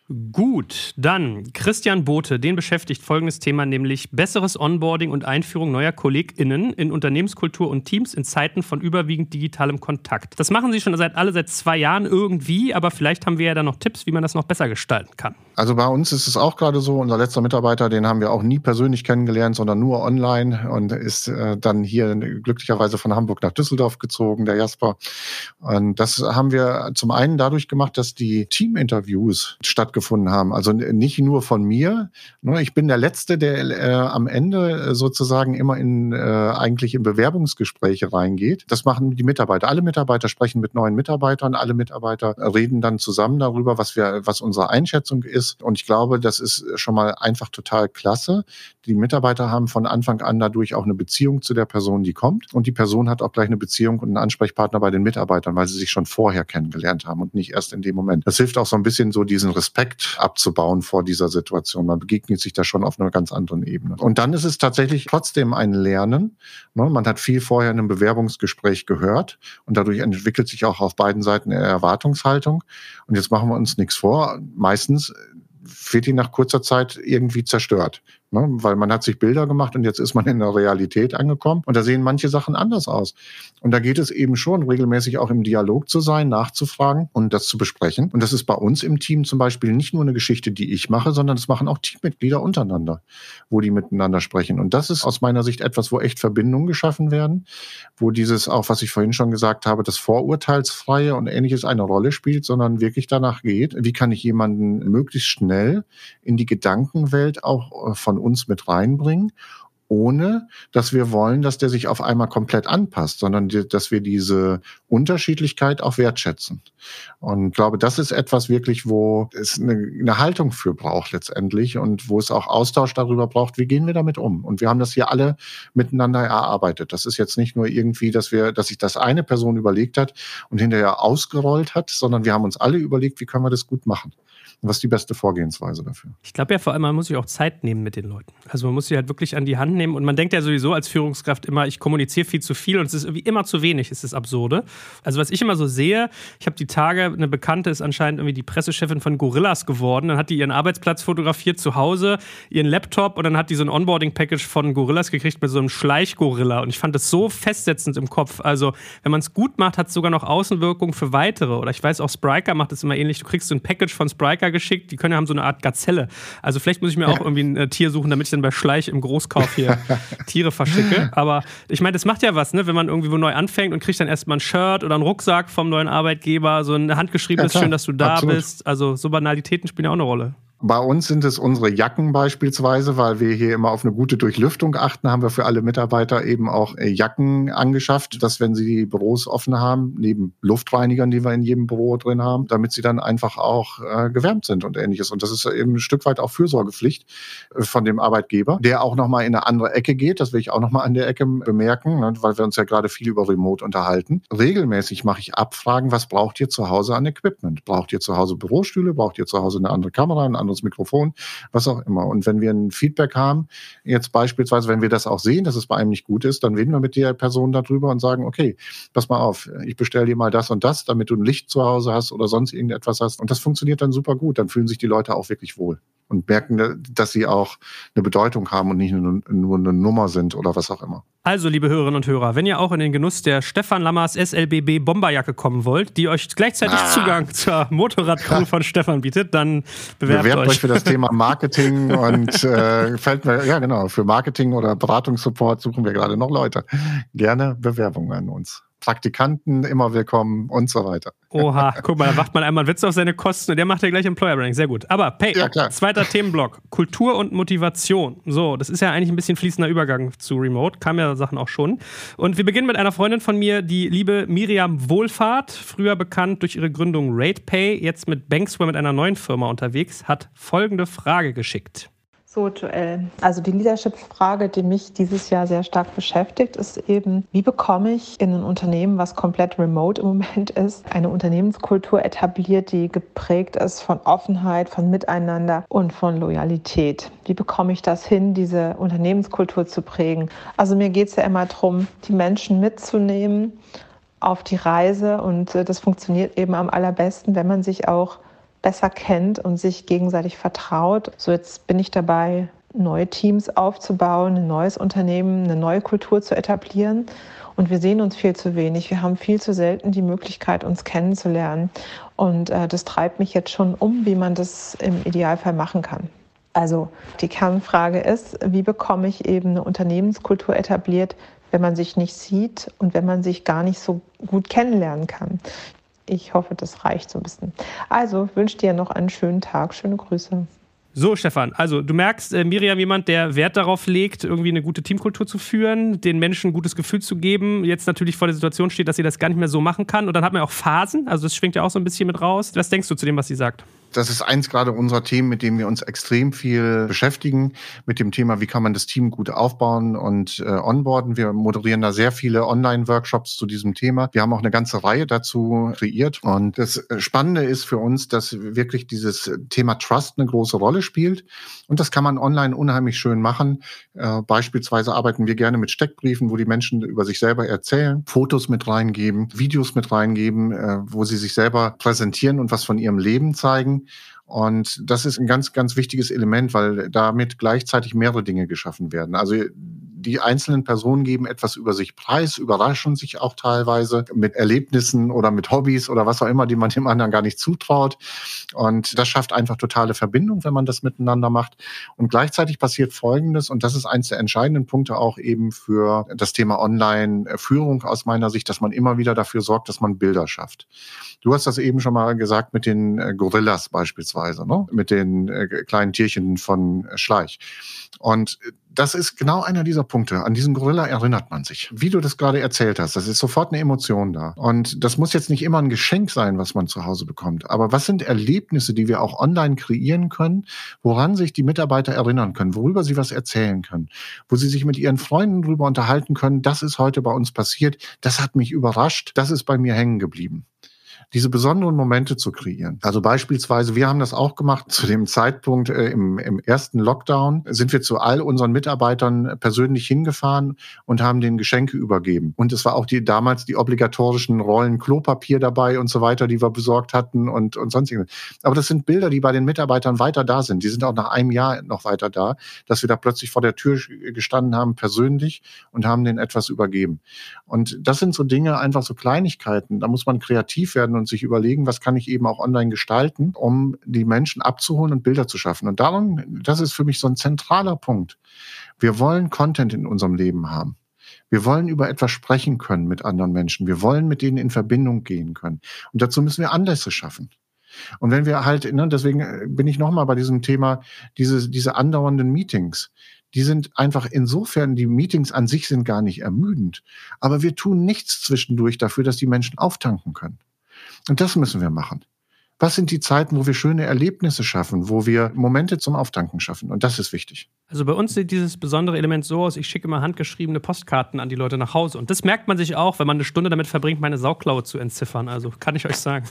[SPEAKER 2] Gut, dann Christian Bote, den beschäftigt folgendes Thema, nämlich besseres Onboarding und Einführung neuer KollegInnen in Unternehmenskultur und Teams in Zeiten von überwiegend digitalem Kontakt. Das machen Sie schon seit 2 Jahren irgendwie, aber vielleicht haben wir ja da noch Tipps, wie man das noch besser gestalten kann.
[SPEAKER 3] Also bei uns ist es auch gerade so, unser letzter Mitarbeiter, den haben wir auch nie persönlich kennengelernt, sondern nur online und ist dann hier glücklicherweise von Hamburg nach Düsseldorf gezogen, der Jasper. Und das haben wir zum einen dadurch gemacht, dass die Teaminterviews stattgefunden haben. Also nicht nur von mir. Ich bin der Letzte, der am Ende sozusagen immer eigentlich in Bewerbungsgespräche reingeht. Das machen die Mitarbeiter. Alle Mitarbeiter sprechen mit neuen Mitarbeitern. Alle Mitarbeiter reden dann zusammen darüber, was unsere Einschätzung ist. Und ich glaube, das ist schon mal einfach total klasse. Die Mitarbeiter haben von Anfang an dadurch auch eine Beziehung zu der Person, die kommt. Und die Person hat auch gleich eine Beziehung und einen Ansprechpartner bei den Mitarbeitern, weil sie sich schon vorher kennengelernt haben und nicht erst in dem Moment. Das hilft auch so ein bisschen so diesen Respekt abzubauen vor dieser Situation. Man begegnet sich da schon auf einer ganz anderen Ebene. Und dann ist es tatsächlich trotzdem ein Lernen. Man hat viel vorher in einem Bewerbungsgespräch gehört und dadurch entwickelt sich auch auf beiden Seiten eine Erwartungshaltung. Und jetzt machen wir uns nichts vor. Meistens wird die nach kurzer Zeit irgendwie zerstört. Weil man hat sich Bilder gemacht und jetzt ist man in der Realität angekommen und da sehen manche Sachen anders aus. Und da geht es eben schon, regelmäßig auch im Dialog zu sein, nachzufragen und das zu besprechen. Und das ist bei uns im Team zum Beispiel nicht nur eine Geschichte, die ich mache, sondern das machen auch Teammitglieder untereinander, wo die miteinander sprechen. Und das ist aus meiner Sicht etwas, wo echt Verbindungen geschaffen werden, wo dieses auch, was ich vorhin schon gesagt habe, das Vorurteilsfreie und Ähnliches eine Rolle spielt, sondern wirklich danach geht, wie kann ich jemanden möglichst schnell in die Gedankenwelt auch von uns mit reinbringen, ohne dass wir wollen, dass der sich auf einmal komplett anpasst, sondern dass wir diese Unterschiedlichkeit auch wertschätzen. Und ich glaube, das ist etwas wirklich, wo es eine Haltung für braucht letztendlich und wo es auch Austausch darüber braucht, wie gehen wir damit um. Und wir haben das hier alle miteinander erarbeitet. Das ist jetzt nicht nur irgendwie, dass sich das eine Person überlegt hat und hinterher ausgerollt hat, sondern wir haben uns alle überlegt, wie können wir das gut machen. Was ist die beste Vorgehensweise dafür?
[SPEAKER 2] Ich glaube ja vor allem, man muss sich auch Zeit nehmen mit den Leuten. Also man muss sie halt wirklich an die Hand nehmen und man denkt ja sowieso als Führungskraft immer, ich kommuniziere viel zu viel und es ist irgendwie immer zu wenig, ist das Absurde. Also was ich immer so sehe, ich habe die Tage, eine Bekannte ist anscheinend irgendwie die Pressechefin von Gorillas geworden, dann hat die ihren Arbeitsplatz fotografiert zu Hause, ihren Laptop und dann hat die so ein Onboarding-Package von Gorillas gekriegt mit so einem Schleichgorilla und ich fand das so festsetzend im Kopf. Also wenn man es gut macht, hat es sogar noch Außenwirkung für weitere. Oder ich weiß auch, Spryker macht es immer ähnlich, du kriegst so ein Package von Spryker geschickt, die haben so eine Art Gazelle. Also vielleicht muss ich mir auch irgendwie ein Tier suchen, damit ich dann bei Schleich im Großkauf hier Tiere verschicke. Aber ich meine, das macht ja was, ne? Wenn man irgendwie wo neu anfängt und kriegt dann erstmal ein Shirt oder einen Rucksack vom neuen Arbeitgeber, so ein handgeschriebenes, schön, dass du da
[SPEAKER 3] absolut
[SPEAKER 2] bist. Also so Banalitäten spielen ja auch eine Rolle.
[SPEAKER 3] Bei uns sind es unsere Jacken beispielsweise, weil wir hier immer auf eine gute Durchlüftung achten, haben wir für alle Mitarbeiter eben auch Jacken angeschafft, dass wenn sie die Büros offen haben, neben Luftreinigern, die wir in jedem Büro drin haben, damit sie dann einfach auch gewärmt sind und Ähnliches. Und das ist eben ein Stück weit auch Fürsorgepflicht von dem Arbeitgeber, der auch nochmal in eine andere Ecke geht. Das will ich auch nochmal an der Ecke bemerken, ne, weil wir uns ja gerade viel über Remote unterhalten. Regelmäßig mache ich Abfragen, was braucht ihr zu Hause an Equipment? Braucht ihr zu Hause Bürostühle? Braucht ihr zu Hause eine andere Kamera, ein anderes Mikrofon, was auch immer. Und wenn wir ein Feedback haben, jetzt beispielsweise, wenn wir das auch sehen, dass es bei einem nicht gut ist, dann reden wir mit der Person darüber und sagen, okay, pass mal auf, ich bestelle dir mal das und das, damit du ein Licht zu Hause hast oder sonst irgendetwas hast. Und das funktioniert dann super gut. Dann fühlen sich die Leute auch wirklich wohl und merken, dass sie auch eine Bedeutung haben und nicht nur eine Nummer sind oder was auch immer.
[SPEAKER 2] Also, liebe Hörerinnen und Hörer, wenn ihr auch in den Genuss der Stefan Lammers SLBB Bomberjacke kommen wollt, die euch gleichzeitig Zugang zur Motorradcrew von Stefan bietet, dann bewerbt
[SPEAKER 3] euch für das Thema Marketing und fällt mir, ja genau, für Marketing oder Beratungssupport suchen wir gerade noch Leute. Gerne Bewerbungen an uns. Praktikanten immer willkommen und so weiter.
[SPEAKER 2] Oha, guck mal, da macht man einmal einen Witz auf seine Kosten und der macht ja gleich Employer Branding. Sehr gut. Aber Pay, ja, zweiter Themenblock. Kultur und Motivation. So, das ist ja eigentlich ein bisschen fließender Übergang zu Remote. Kam ja Sachen auch schon. Und wir beginnen mit einer Freundin von mir, die liebe Miriam Wohlfahrt, früher bekannt durch ihre Gründung RatePay, jetzt mit Banksware mit einer neuen Firma unterwegs, hat folgende Frage geschickt.
[SPEAKER 5] So, Joel. Also die Leadership-Frage, die mich dieses Jahr sehr stark beschäftigt, ist eben, wie bekomme ich in ein Unternehmen, was komplett remote im Moment ist, eine Unternehmenskultur etabliert, die geprägt ist von Offenheit, von Miteinander und von Loyalität. Wie bekomme ich das hin, diese Unternehmenskultur zu prägen? Also mir geht es ja immer darum, die Menschen mitzunehmen auf die Reise und das funktioniert eben am allerbesten, wenn man sich auch besser kennt und sich gegenseitig vertraut. So, jetzt bin ich dabei, neue Teams aufzubauen, ein neues Unternehmen, eine neue Kultur zu etablieren. Und wir sehen uns viel zu wenig. Wir haben viel zu selten die Möglichkeit, uns kennenzulernen. Und das treibt mich jetzt schon wie man das im Idealfall machen kann. Also die Kernfrage ist, wie bekomme ich eben eine Unternehmenskultur etabliert, wenn man sich nicht sieht und wenn man sich gar nicht so gut kennenlernen kann. Ich hoffe, das reicht so ein bisschen. Also wünsche dir noch einen schönen Tag. Schöne Grüße.
[SPEAKER 2] So, Stefan, also du merkst, Miriam, jemand, der Wert darauf legt, irgendwie eine gute Teamkultur zu führen, den Menschen ein gutes Gefühl zu geben, jetzt natürlich vor der Situation steht, dass sie das gar nicht mehr so machen kann. Und dann hat man auch Phasen, also das schwingt ja auch so ein bisschen mit raus. Was denkst du zu dem, was sie sagt?
[SPEAKER 3] Das ist eins gerade unserer Themen, mit denen wir uns extrem viel beschäftigen, mit dem Thema, wie kann man das Team gut aufbauen und onboarden. Wir moderieren da sehr viele Online-Workshops zu diesem Thema. Wir haben auch eine ganze Reihe dazu kreiert. Und das Spannende ist für uns, dass wirklich dieses Thema Trust eine große Rolle spielt. Und das kann man online unheimlich schön machen. Beispielsweise arbeiten wir gerne mit Steckbriefen, wo die Menschen über sich selber erzählen, Fotos mit reingeben, Videos mit reingeben, wo sie sich selber präsentieren und was von ihrem Leben zeigen. Und das ist ein ganz, ganz wichtiges Element, weil damit gleichzeitig mehrere Dinge geschaffen werden. Also die einzelnen Personen geben etwas über sich preis, überraschen sich auch teilweise mit Erlebnissen oder mit Hobbys oder was auch immer, die man dem anderen gar nicht zutraut. Und das schafft einfach totale Verbindung, wenn man das miteinander macht. Und gleichzeitig passiert Folgendes, und das ist eins der entscheidenden Punkte auch eben für das Thema Online-Führung aus meiner Sicht, dass man immer wieder dafür sorgt, dass man Bilder schafft. Du hast das eben schon mal gesagt mit den Gorillas beispielsweise, ne? Mit den kleinen Tierchen von Schleich. Und das ist genau einer dieser Punkte. An diesen Gorilla erinnert man sich. Wie du das gerade erzählt hast, das ist sofort eine Emotion da. Und das muss jetzt nicht immer ein Geschenk sein, was man zu Hause bekommt. Aber was sind Erlebnisse, die wir auch online kreieren können, woran sich die Mitarbeiter erinnern können, worüber sie was erzählen können, wo sie sich mit ihren Freunden drüber unterhalten können, das ist heute bei uns passiert, das hat mich überrascht, das ist bei mir hängen geblieben. Diese besonderen Momente zu kreieren. Also beispielsweise, wir haben das auch gemacht, zu dem Zeitpunkt im ersten Lockdown sind wir zu all unseren Mitarbeitern persönlich hingefahren und haben denen Geschenke übergeben. Und es war auch damals die obligatorischen Rollen Klopapier dabei und so weiter, die wir besorgt hatten und sonstiges. Aber das sind Bilder, die bei den Mitarbeitern weiter da sind. Die sind auch nach einem Jahr noch weiter da, dass wir da plötzlich vor der Tür gestanden haben, persönlich, und haben denen etwas übergeben. Und das sind so Dinge, einfach so Kleinigkeiten. Da muss man kreativ werden und sich überlegen, was kann ich eben auch online gestalten, um die Menschen abzuholen und Bilder zu schaffen. Und darum, das ist für mich so ein zentraler Punkt. Wir wollen Content in unserem Leben haben. Wir wollen über etwas sprechen können mit anderen Menschen. Wir wollen mit denen in Verbindung gehen können. Und dazu müssen wir Anlässe schaffen. Und wenn wir halt, deswegen bin ich nochmal bei diesem Thema, diese andauernden Meetings, die sind einfach insofern, die Meetings an sich sind gar nicht ermüdend. Aber wir tun nichts zwischendurch dafür, dass die Menschen auftanken können. Und das müssen wir machen. Was sind die Zeiten, wo wir schöne Erlebnisse schaffen, wo wir Momente zum Auftanken schaffen? Und das ist wichtig.
[SPEAKER 2] Also bei uns sieht dieses besondere Element so aus, ich schicke immer handgeschriebene Postkarten an die Leute nach Hause. Und das merkt man sich auch, wenn man eine Stunde damit verbringt, meine Sauklaue zu entziffern. Also kann ich euch sagen.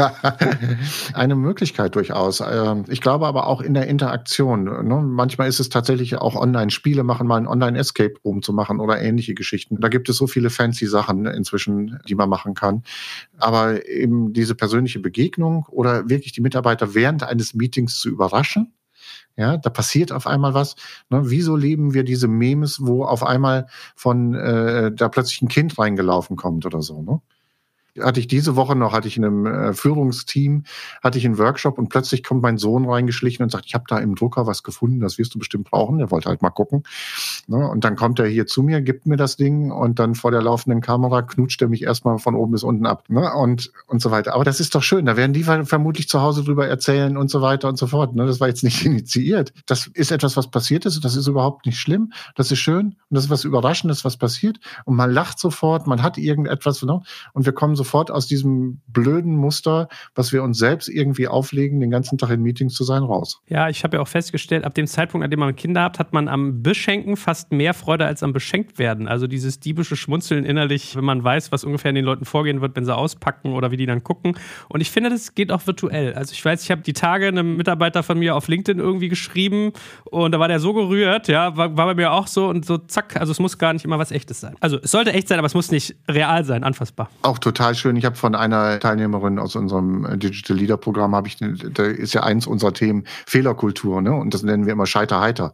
[SPEAKER 3] Eine Möglichkeit durchaus. Ich glaube aber auch in der Interaktion. Ne? Manchmal ist es tatsächlich auch Online-Spiele machen, mal ein Online-Escape-Room zu machen oder ähnliche Geschichten. Da gibt es so viele fancy Sachen inzwischen, die man machen kann. Aber eben diese persönliche Begegnung oder wirklich die Mitarbeiter während eines Meetings zu überraschen. Ja, da passiert auf einmal was. Ne? Wieso leben wir diese Memes, wo auf einmal da plötzlich ein Kind reingelaufen kommt oder so, ne? Diese Woche noch, hatte ich in einem Führungsteam, hatte ich einen Workshop und plötzlich kommt mein Sohn reingeschlichen und sagt, ich habe da im Drucker was gefunden, das wirst du bestimmt brauchen. Der wollte halt mal gucken. Ne? Und dann kommt er hier zu mir, gibt mir das Ding und dann vor der laufenden Kamera knutscht er mich erstmal von oben bis unten ab. Ne? Und so weiter. Aber das ist doch schön. Da werden die vermutlich zu Hause drüber erzählen und so weiter und so fort. Ne? Das war jetzt nicht initiiert. Das ist etwas, was passiert ist. Das ist überhaupt nicht schlimm. Das ist schön. Und das ist was Überraschendes, was passiert. Und man lacht sofort. Man hat irgendetwas. Ne? Und wir kommen sofort aus diesem blöden Muster, was wir uns selbst irgendwie auflegen, den ganzen Tag in Meetings zu sein, raus.
[SPEAKER 2] Ja, ich habe ja auch festgestellt, ab dem Zeitpunkt, an dem man Kinder hat man am Beschenken fast mehr Freude als am Beschenktwerden. Also dieses diebische Schmunzeln innerlich, wenn man weiß, was ungefähr in den Leuten vorgehen wird, wenn sie auspacken oder wie die dann gucken. Und ich finde, das geht auch virtuell. Also ich weiß, ich habe die Tage einem Mitarbeiter von mir auf LinkedIn irgendwie geschrieben und da war der so gerührt, ja, war bei mir auch so und so zack. Also es muss gar nicht immer was Echtes sein. Also es sollte echt sein, aber es muss nicht real sein, anfassbar.
[SPEAKER 3] Auch total schön. Ich habe von einer Teilnehmerin aus unserem Digital Leader Programm, da ist ja eins unserer Themen Fehlerkultur, ne? Und das nennen wir immer Scheiter-Heiter.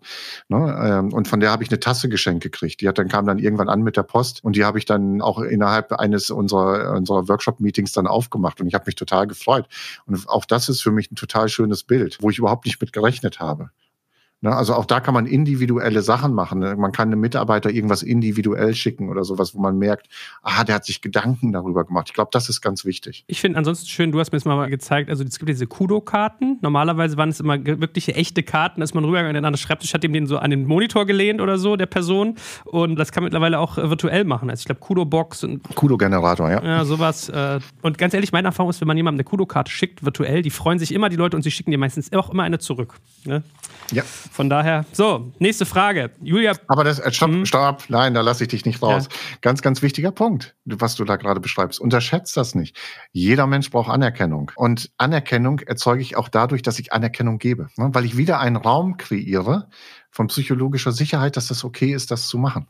[SPEAKER 3] Ne? Und von der habe ich eine Tasse geschenkt gekriegt. Kam dann irgendwann an mit der Post und die habe ich dann auch innerhalb eines unserer Workshop-Meetings dann aufgemacht und ich habe mich total gefreut. Und auch das ist für mich ein total schönes Bild, wo ich überhaupt nicht mit gerechnet habe. Also auch da kann man individuelle Sachen machen. Man kann einem Mitarbeiter irgendwas individuell schicken oder sowas, wo man merkt, der hat sich Gedanken darüber gemacht. Ich glaube, das ist ganz wichtig.
[SPEAKER 2] Ich finde ansonsten schön, du hast mir das mal gezeigt, also es gibt diese Kudo-Karten. Normalerweise waren es immer wirkliche echte Karten, da ist man rübergegangen an den Schreibtisch, hat ihm den so an den Monitor gelehnt oder so, der Person. Und das kann man mittlerweile auch virtuell machen. Also ich glaube, Kudo-Box und
[SPEAKER 3] Kudo-Generator, ja.
[SPEAKER 2] Ja, sowas. Und ganz ehrlich, meine Erfahrung ist, wenn man jemandem eine Kudo-Karte schickt, virtuell, die freuen sich immer, die Leute, und sie schicken dir meistens auch immer eine zurück. Ne?
[SPEAKER 3] Ja.
[SPEAKER 2] Von daher, so, nächste Frage. Julia.
[SPEAKER 3] Aber das, stopp, nein, da lasse ich dich nicht raus. Ja. Ganz, ganz wichtiger Punkt, was du da gerade beschreibst. Unterschätzt das nicht. Jeder Mensch braucht Anerkennung. Und Anerkennung erzeuge ich auch dadurch, dass ich Anerkennung gebe. Weil ich wieder einen Raum kreiere von psychologischer Sicherheit, dass das okay ist, das zu machen.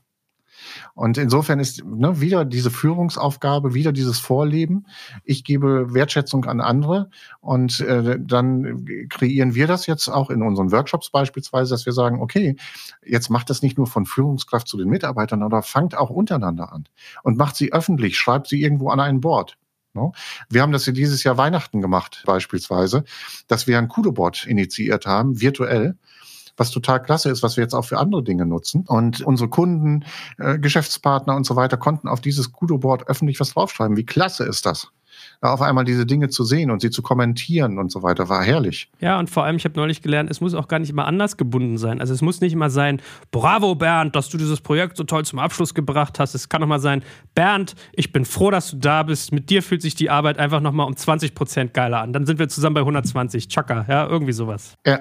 [SPEAKER 3] Und insofern ist wieder diese Führungsaufgabe, wieder dieses Vorleben. Ich gebe Wertschätzung an andere und dann kreieren wir das jetzt auch in unseren Workshops beispielsweise, dass wir sagen, okay, jetzt macht das nicht nur von Führungskraft zu den Mitarbeitern, sondern fangt auch untereinander an und macht sie öffentlich, schreibt sie irgendwo an ein Board. Wir haben das ja dieses Jahr Weihnachten gemacht beispielsweise, dass wir ein Kudo-Board initiiert haben, virtuell, was total klasse ist, was wir jetzt auch für andere Dinge nutzen. Und unsere Kunden, Geschäftspartner und so weiter konnten auf dieses Kudo-Board öffentlich was draufschreiben. Wie klasse ist das? Auf einmal diese Dinge zu sehen und sie zu kommentieren und so weiter, war herrlich.
[SPEAKER 2] Ja, und vor allem, ich habe neulich gelernt, es muss auch gar nicht immer anders gebunden sein. Also es muss nicht immer sein, bravo Bernd, dass du dieses Projekt so toll zum Abschluss gebracht hast. Es kann auch mal sein, Bernd, ich bin froh, dass du da bist. Mit dir fühlt sich die Arbeit einfach nochmal um 20% geiler an. Dann sind wir zusammen bei 120. Tschakka, ja, irgendwie sowas.
[SPEAKER 3] Ja.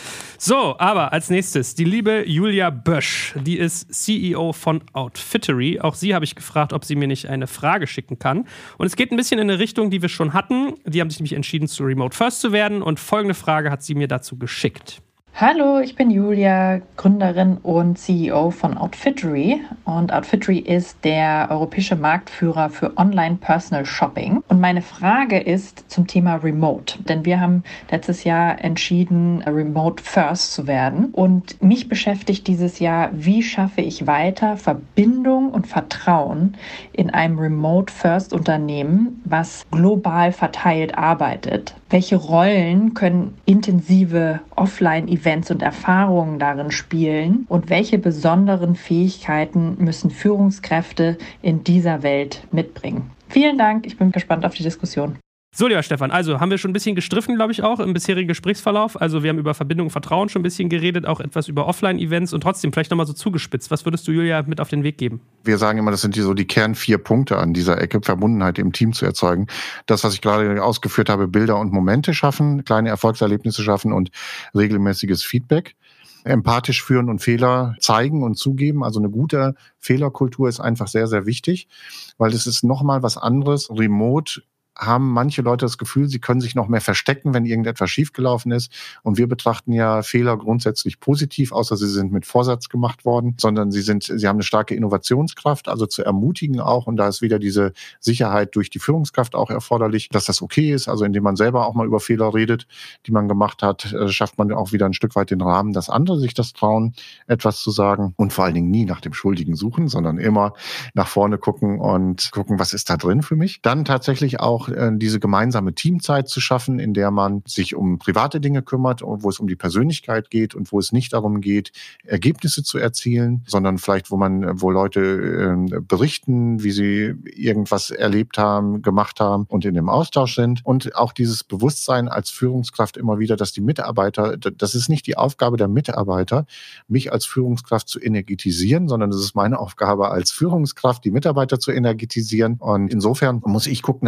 [SPEAKER 2] So, aber als nächstes die liebe Julia Bösch, die ist CEO von Outfittery. Auch sie habe ich gefragt, ob sie mir nicht eine Frage schicken kann. Und es geht ein bisschen in eine Richtung, die wir schon hatten. Die haben sich nämlich entschieden, zu Remote First zu werden. Und folgende Frage hat sie mir dazu geschickt.
[SPEAKER 6] Hallo, ich bin Julia, Gründerin und CEO von Outfittery. Und Outfittery ist der europäische Marktführer für Online-Personal Shopping. Und meine Frage ist zum Thema Remote. Denn wir haben letztes Jahr entschieden, Remote First zu werden. Und mich beschäftigt dieses Jahr, wie schaffe ich weiter Verbindung und Vertrauen in einem Remote First Unternehmen, was global verteilt arbeitet. Welche Rollen können intensive Offline-Events und Erfahrungen darin spielen und welche besonderen Fähigkeiten müssen Führungskräfte in dieser Welt mitbringen? Vielen Dank, ich bin gespannt auf die Diskussion.
[SPEAKER 2] So, lieber Stefan, also haben wir schon ein bisschen gestriffen, glaube ich, auch im bisherigen Gesprächsverlauf. Also wir haben über Verbindung und Vertrauen schon ein bisschen geredet, auch etwas über Offline-Events und trotzdem vielleicht nochmal so zugespitzt. Was würdest du Julia mit auf den Weg geben?
[SPEAKER 3] Wir sagen immer, das sind die Kern 4 Punkte an dieser Ecke, Verbundenheit im Team zu erzeugen. Das, was ich gerade ausgeführt habe, Bilder und Momente schaffen, kleine Erfolgserlebnisse schaffen und regelmäßiges Feedback. Empathisch führen und Fehler zeigen und zugeben. Also eine gute Fehlerkultur ist einfach sehr, sehr wichtig, weil es ist nochmal was anderes. Remote haben manche Leute das Gefühl, sie können sich noch mehr verstecken, wenn irgendetwas schiefgelaufen ist. Und wir betrachten ja Fehler grundsätzlich positiv, außer sie sind mit Vorsatz gemacht worden, sondern sie haben eine starke Innovationskraft, also zu ermutigen auch. Und da ist wieder diese Sicherheit durch die Führungskraft auch erforderlich, dass das okay ist. Also indem man selber auch mal über Fehler redet, die man gemacht hat, schafft man auch wieder ein Stück weit den Rahmen, dass andere sich das trauen, etwas zu sagen. Und vor allen Dingen nie nach dem Schuldigen suchen, sondern immer nach vorne gucken und gucken, was ist da drin für mich. Dann tatsächlich auch diese gemeinsame Teamzeit zu schaffen, in der man sich um private Dinge kümmert, wo es um die Persönlichkeit geht und wo es nicht darum geht, Ergebnisse zu erzielen, sondern vielleicht, wo Leute berichten, wie sie irgendwas erlebt haben, gemacht haben und in dem Austausch sind. Und auch dieses Bewusstsein als Führungskraft immer wieder, dass die Mitarbeiter, das ist nicht die Aufgabe der Mitarbeiter, mich als Führungskraft zu energetisieren, sondern es ist meine Aufgabe als Führungskraft, die Mitarbeiter zu energetisieren. Und insofern muss ich gucken, dass ich in einem guten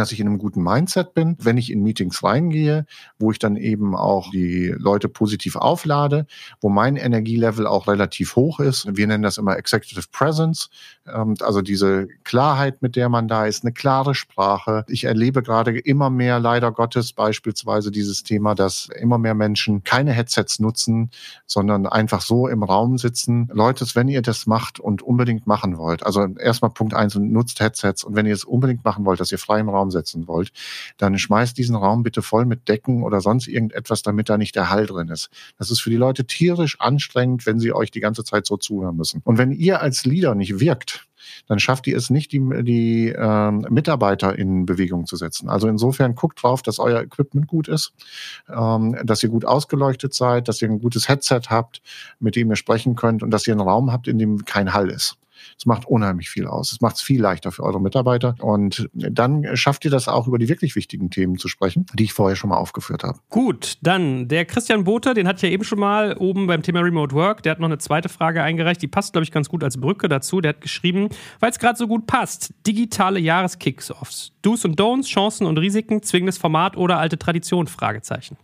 [SPEAKER 3] guten Mindset bin, wenn ich in Meetings reingehe, wo ich dann eben auch die Leute positiv auflade, wo mein Energielevel auch relativ hoch ist. Wir nennen das immer Executive Presence, also diese Klarheit, mit der man da ist, eine klare Sprache. Ich erlebe gerade immer mehr, leider Gottes, beispielsweise dieses Thema, dass immer mehr Menschen keine Headsets nutzen, sondern einfach so im Raum sitzen. Leute, wenn ihr das macht und unbedingt machen wollt, also erstmal Punkt 1, nutzt Headsets, und wenn ihr es unbedingt machen wollt, dass ihr frei im Raum sitzen wollt, dann schmeißt diesen Raum bitte voll mit Decken oder sonst irgendetwas, damit da nicht der Hall drin ist. Das ist für die Leute tierisch anstrengend, wenn sie euch die ganze Zeit so zuhören müssen. Und wenn ihr als Leader nicht wirkt, dann schafft ihr es nicht, die Mitarbeiter in Bewegung zu setzen. Also insofern guckt drauf, dass euer Equipment gut ist, dass ihr gut ausgeleuchtet seid, dass ihr ein gutes Headset habt, mit dem ihr sprechen könnt, und dass ihr einen Raum habt, in dem kein Hall ist. Es macht unheimlich viel aus. Es macht es viel leichter für eure Mitarbeiter. Und dann schafft ihr das auch, über die wirklich wichtigen Themen zu sprechen, die ich vorher schon mal aufgeführt habe.
[SPEAKER 2] Gut, dann der Christian Bote, den hatte ich ja eben schon mal oben beim Thema Remote Work. Der hat noch eine zweite Frage eingereicht. Die passt, glaube ich, ganz gut als Brücke dazu. Der hat geschrieben, weil es gerade so gut passt, digitale Jahreskicks-Offs. Do's und Don'ts, Chancen und Risiken, zwingendes Format oder alte Tradition? Fragezeichen.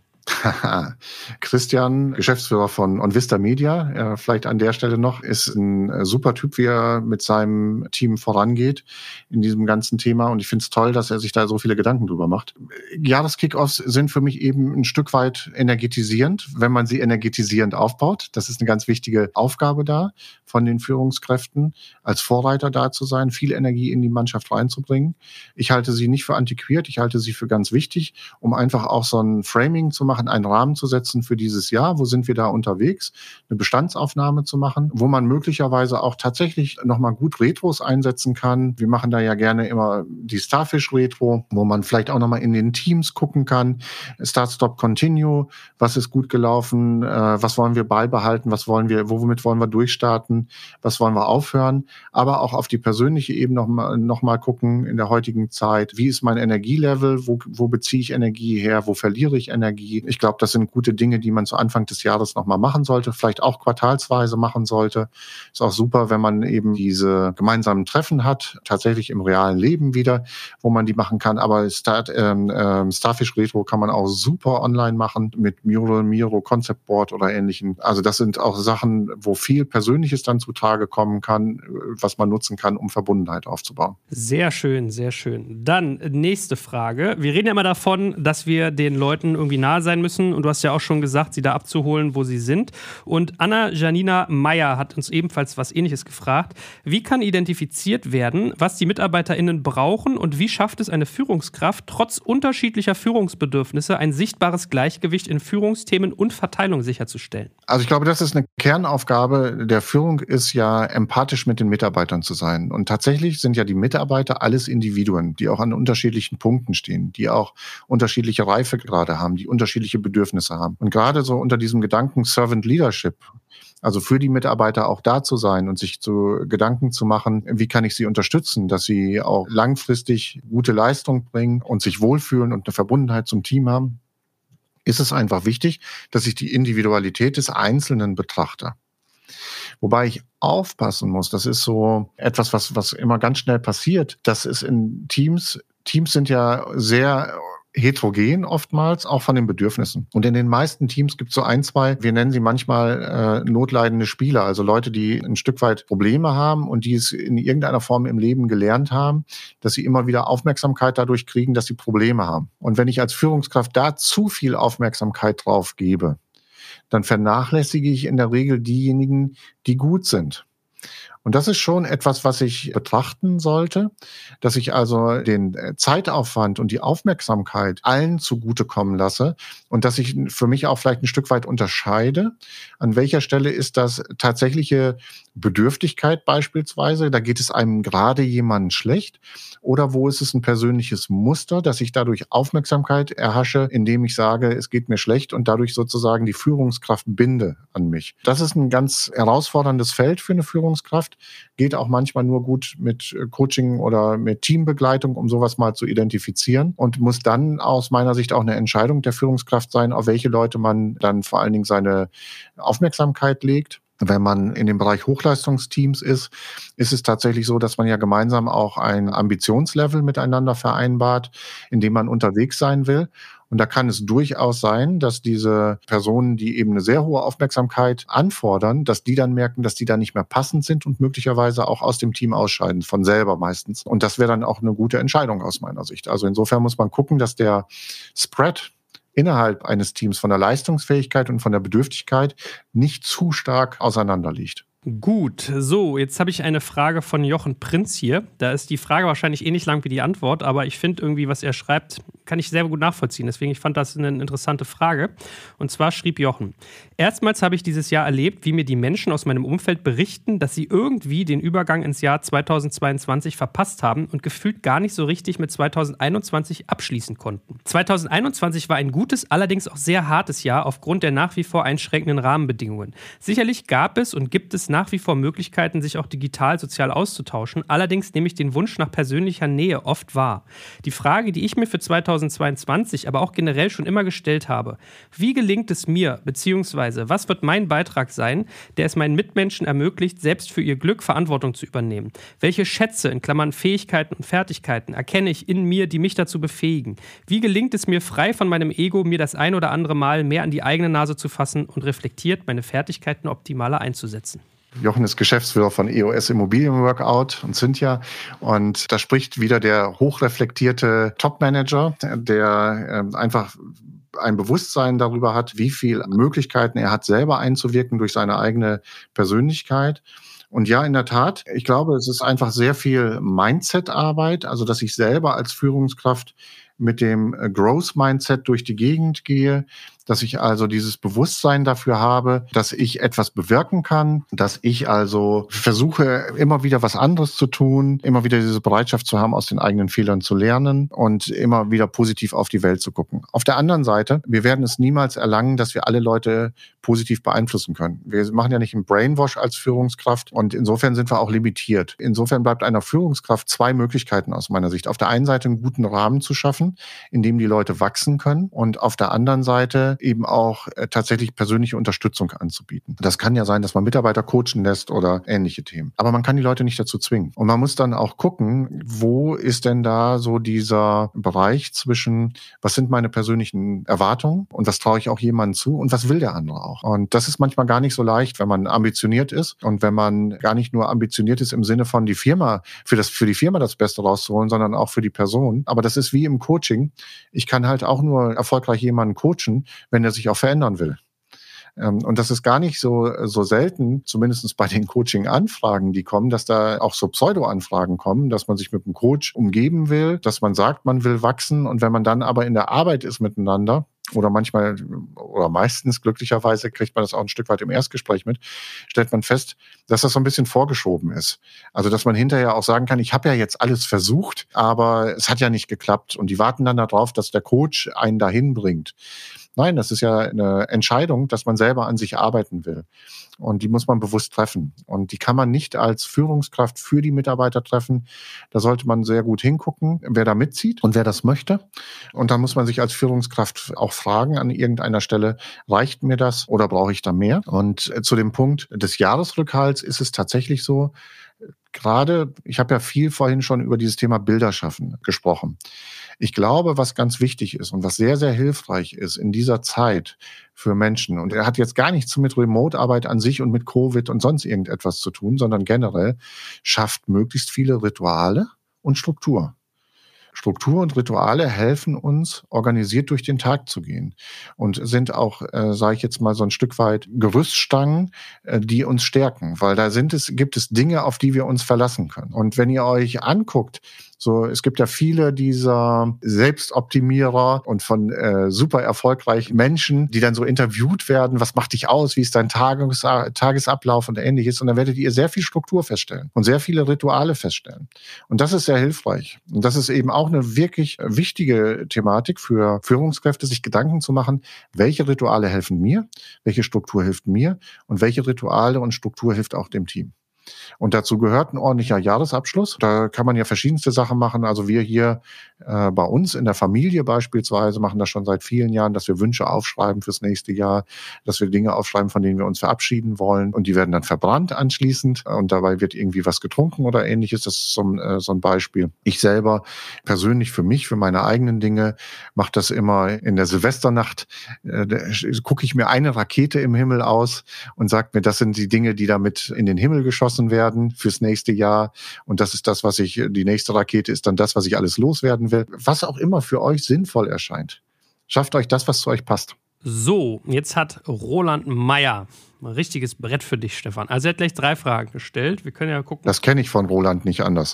[SPEAKER 3] Christian, Geschäftsführer von OnVista Media, vielleicht an der Stelle noch, ist ein super Typ, wie er mit seinem Team vorangeht in diesem ganzen Thema. Und ich finde es toll, dass er sich da so viele Gedanken drüber macht. Jahreskickoffs sind für mich eben ein Stück weit energetisierend, wenn man sie energetisierend aufbaut. Das ist eine ganz wichtige Aufgabe da von den Führungskräften, als Vorreiter da zu sein, viel Energie in die Mannschaft reinzubringen. Ich halte sie nicht für antiquiert, ich halte sie für ganz wichtig, um einfach auch so ein Framing zu machen, einen Rahmen zu setzen für dieses Jahr. Wo sind wir da unterwegs? Eine Bestandsaufnahme zu machen, wo man möglicherweise auch tatsächlich nochmal gut Retros einsetzen kann. Wir machen da ja gerne immer die Starfish-Retro, wo man vielleicht auch nochmal in den Teams gucken kann. Start, Stop, Continue. Was ist gut gelaufen? Was wollen wir beibehalten? Womit wollen wir durchstarten? Was wollen wir aufhören? Aber auch auf die persönliche Ebene noch mal gucken in der heutigen Zeit. Wie ist mein Energielevel? Wo beziehe ich Energie her? Wo verliere ich Energie? Ich glaube, das sind gute Dinge, die man zu Anfang des Jahres nochmal machen sollte, vielleicht auch quartalsweise machen sollte. Ist auch super, wenn man eben diese gemeinsamen Treffen hat, tatsächlich im realen Leben wieder, wo man die machen kann. Aber Starfish Retro kann man auch super online machen mit Mural, Miro, Concept Board oder ähnlichen. Also das sind auch Sachen, wo viel Persönliches dann zutage kommen kann, was man nutzen kann, um Verbundenheit aufzubauen.
[SPEAKER 2] Sehr schön, sehr schön. Dann nächste Frage. Wir reden ja immer davon, dass wir den Leuten irgendwie nahe sein müssen, und du hast ja auch schon gesagt, sie da abzuholen, wo sie sind. Und Anna-Janina Meyer hat uns ebenfalls was Ähnliches gefragt. Wie kann identifiziert werden, was die MitarbeiterInnen brauchen, und wie schafft es eine Führungskraft, trotz unterschiedlicher Führungsbedürfnisse ein sichtbares Gleichgewicht in Führungsthemen und Verteilung sicherzustellen?
[SPEAKER 3] Also ich glaube, das ist eine Kernaufgabe der Führung, ist ja empathisch mit den Mitarbeitern zu sein. Und tatsächlich sind ja die Mitarbeiter alles Individuen, die auch an unterschiedlichen Punkten stehen, die auch unterschiedliche Reifegrade haben, die unterschiedliche Bedürfnisse haben. Und gerade so unter diesem Gedanken Servant Leadership, also für die Mitarbeiter auch da zu sein und sich Gedanken zu machen, wie kann ich sie unterstützen, dass sie auch langfristig gute Leistung bringen und sich wohlfühlen und eine Verbundenheit zum Team haben, ist es einfach wichtig, dass ich die Individualität des Einzelnen betrachte. Wobei ich aufpassen muss, das ist so etwas, was immer ganz schnell passiert, das ist in Teams sind ja sehr heterogen oftmals, auch von den Bedürfnissen. Und in den meisten Teams gibt es so ein, zwei, wir nennen sie manchmal notleidende Spieler, also Leute, die ein Stück weit Probleme haben und die es in irgendeiner Form im Leben gelernt haben, dass sie immer wieder Aufmerksamkeit dadurch kriegen, dass sie Probleme haben. Und wenn ich als Führungskraft da zu viel Aufmerksamkeit drauf gebe, dann vernachlässige ich in der Regel diejenigen, die gut sind. Und das ist schon etwas, was ich betrachten sollte, dass ich also den Zeitaufwand und die Aufmerksamkeit allen zugutekommen lasse und dass ich für mich auch vielleicht ein Stück weit unterscheide, an welcher Stelle ist das tatsächliche Bedürftigkeit beispielsweise, da geht es einem gerade jemandem schlecht, oder wo ist es ein persönliches Muster, dass ich dadurch Aufmerksamkeit erhasche, indem ich sage, es geht mir schlecht und dadurch sozusagen die Führungskraft binde an mich. Das ist ein ganz herausforderndes Feld für eine Führungskraft, geht auch manchmal nur gut mit Coaching oder mit Teambegleitung, um sowas mal zu identifizieren, und muss dann aus meiner Sicht auch eine Entscheidung der Führungskraft sein, auf welche Leute man dann vor allen Dingen seine Aufmerksamkeit legt. Wenn man in dem Bereich Hochleistungsteams ist es tatsächlich so, dass man ja gemeinsam auch ein Ambitionslevel miteinander vereinbart, in dem man unterwegs sein will. Und da kann es durchaus sein, dass diese Personen, die eben eine sehr hohe Aufmerksamkeit anfordern, dass die dann merken, dass die da nicht mehr passend sind und möglicherweise auch aus dem Team ausscheiden, von selber meistens. Und das wäre dann auch eine gute Entscheidung aus meiner Sicht. Also insofern muss man gucken, dass der Spread innerhalb eines Teams von der Leistungsfähigkeit und von der Bedürftigkeit nicht zu stark auseinander liegt.
[SPEAKER 2] Gut, so, jetzt habe ich eine Frage von Jochen Prinz hier. Da ist die Frage wahrscheinlich ähnlich lang wie die Antwort, aber ich finde irgendwie, was er schreibt, kann ich sehr gut nachvollziehen. Deswegen, ich fand das eine interessante Frage. Und zwar schrieb Jochen: Erstmals habe ich dieses Jahr erlebt, wie mir die Menschen aus meinem Umfeld berichten, dass sie irgendwie den Übergang ins Jahr 2022 verpasst haben und gefühlt gar nicht so richtig mit 2021 abschließen konnten. 2021 war ein gutes, allerdings auch sehr hartes Jahr aufgrund der nach wie vor einschränkenden Rahmenbedingungen. Sicherlich gab es und gibt es nach wie vor Möglichkeiten, sich auch digital sozial auszutauschen. Allerdings nehme ich den Wunsch nach persönlicher Nähe oft wahr. Die Frage, die ich mir für 2022, aber auch generell schon immer gestellt habe: Wie gelingt es mir, beziehungsweise was wird mein Beitrag sein, der es meinen Mitmenschen ermöglicht, selbst für ihr Glück Verantwortung zu übernehmen? Welche Schätze, in Klammern Fähigkeiten und Fertigkeiten, erkenne ich in mir, die mich dazu befähigen? Wie gelingt es mir, frei von meinem Ego, mir das ein oder andere Mal mehr an die eigene Nase zu fassen und reflektiert meine Fertigkeiten optimaler einzusetzen?
[SPEAKER 3] Jochen ist Geschäftsführer von EOS Immobilienworkout und Cynthia. Und da spricht wieder der hochreflektierte Top-Manager, der einfach ein Bewusstsein darüber hat, wie viele Möglichkeiten er hat, selber einzuwirken durch seine eigene Persönlichkeit. Und ja, in der Tat, ich glaube, es ist einfach sehr viel Mindset-Arbeit, also dass ich selber als Führungskraft mit dem Growth-Mindset durch die Gegend gehe, dass ich also dieses Bewusstsein dafür habe, dass ich etwas bewirken kann, dass ich also versuche, immer wieder was anderes zu tun, immer wieder diese Bereitschaft zu haben, aus den eigenen Fehlern zu lernen und immer wieder positiv auf die Welt zu gucken. Auf der anderen Seite, wir werden es niemals erlangen, dass wir alle Leute positiv beeinflussen können. Wir machen ja nicht einen Brainwash als Führungskraft und insofern sind wir auch limitiert. Insofern bleibt einer Führungskraft zwei Möglichkeiten aus meiner Sicht. Auf der einen Seite einen guten Rahmen zu schaffen, in dem die Leute wachsen können, und auf der anderen Seite eben auch tatsächlich persönliche Unterstützung anzubieten. Das kann ja sein, dass man Mitarbeiter coachen lässt oder ähnliche Themen. Aber man kann die Leute nicht dazu zwingen. Und man muss dann auch gucken, wo ist denn da so dieser Bereich zwischen, was sind meine persönlichen Erwartungen und was traue ich auch jemandem zu und was will der andere auch. Und das ist manchmal gar nicht so leicht, wenn man ambitioniert ist und wenn man gar nicht nur ambitioniert ist im Sinne von die Firma, für die Firma das Beste rauszuholen, sondern auch für die Person. Aber das ist wie im Coaching. Ich kann halt auch nur erfolgreich jemanden coachen, wenn er sich auch verändern will. Und das ist gar nicht so selten, zumindest bei den Coaching-Anfragen, die kommen, dass da auch so Pseudo-Anfragen kommen, dass man sich mit einem Coach umgeben will, dass man sagt, man will wachsen, und wenn man dann aber in der Arbeit ist miteinander, oder manchmal oder meistens glücklicherweise kriegt man das auch ein Stück weit im Erstgespräch mit, stellt man fest, dass das so ein bisschen vorgeschoben ist. Also dass man hinterher auch sagen kann, ich habe ja jetzt alles versucht, aber es hat ja nicht geklappt, und die warten dann darauf, dass der Coach einen dahin bringt. Nein, das ist ja eine Entscheidung, dass man selber an sich arbeiten will. Und die muss man bewusst treffen. Und die kann man nicht als Führungskraft für die Mitarbeiter treffen. Da sollte man sehr gut hingucken, wer da mitzieht und wer das möchte. Und dann muss man sich als Führungskraft auch fragen an irgendeiner Stelle, reicht mir das oder brauche ich da mehr? Und zu dem Punkt des Jahresrückhalts ist es tatsächlich so, gerade, ich habe ja viel vorhin schon über dieses Thema Bilder schaffen gesprochen. Ich glaube, was ganz wichtig ist und was sehr, sehr hilfreich ist in dieser Zeit für Menschen, und er hat jetzt gar nichts mit Remote-Arbeit an sich und mit Covid und sonst irgendetwas zu tun, sondern generell schafft möglichst viele Rituale und Struktur. Struktur und Rituale helfen uns, organisiert durch den Tag zu gehen und sind auch, sage ich jetzt mal, so ein Stück weit Gerüststangen, die uns stärken, weil da gibt es Dinge, auf die wir uns verlassen können. Und wenn ihr euch anguckt, so, es gibt ja viele dieser Selbstoptimierer und von super erfolgreichen Menschen, die dann so interviewt werden. Was macht dich aus? Wie ist dein Tagesablauf und ähnliches? Und dann werdet ihr sehr viel Struktur feststellen und sehr viele Rituale feststellen. Und das ist sehr hilfreich. Und das ist eben auch eine wirklich wichtige Thematik für Führungskräfte, sich Gedanken zu machen, welche Rituale helfen mir, welche Struktur hilft mir und welche Rituale und Struktur hilft auch dem Team. Und dazu gehört ein ordentlicher Jahresabschluss. Da kann man ja verschiedenste Sachen machen. Also wir hier bei uns in der Familie beispielsweise machen das schon seit vielen Jahren, dass wir Wünsche aufschreiben fürs nächste Jahr, dass wir Dinge aufschreiben, von denen wir uns verabschieden wollen. Und die werden dann verbrannt anschließend. Und dabei wird irgendwie was getrunken oder ähnliches. Das ist so ein Beispiel. Ich selber persönlich für mich, für meine eigenen Dinge, mache das immer in der Silvesternacht. Gucke ich mir eine Rakete im Himmel aus und sage mir, das sind die Dinge, die damit in den Himmel geschossen werden fürs nächste Jahr. Und das ist das, die nächste Rakete ist dann das, was ich alles loswerden will. Was auch immer für euch sinnvoll erscheint. Schafft euch das, was zu euch passt.
[SPEAKER 2] So, jetzt hat Roland Meyer ein richtiges Brett für dich, Stefan. Also er hat gleich 3 Fragen gestellt. Wir können ja gucken.
[SPEAKER 3] Das kenne ich von Roland nicht anders.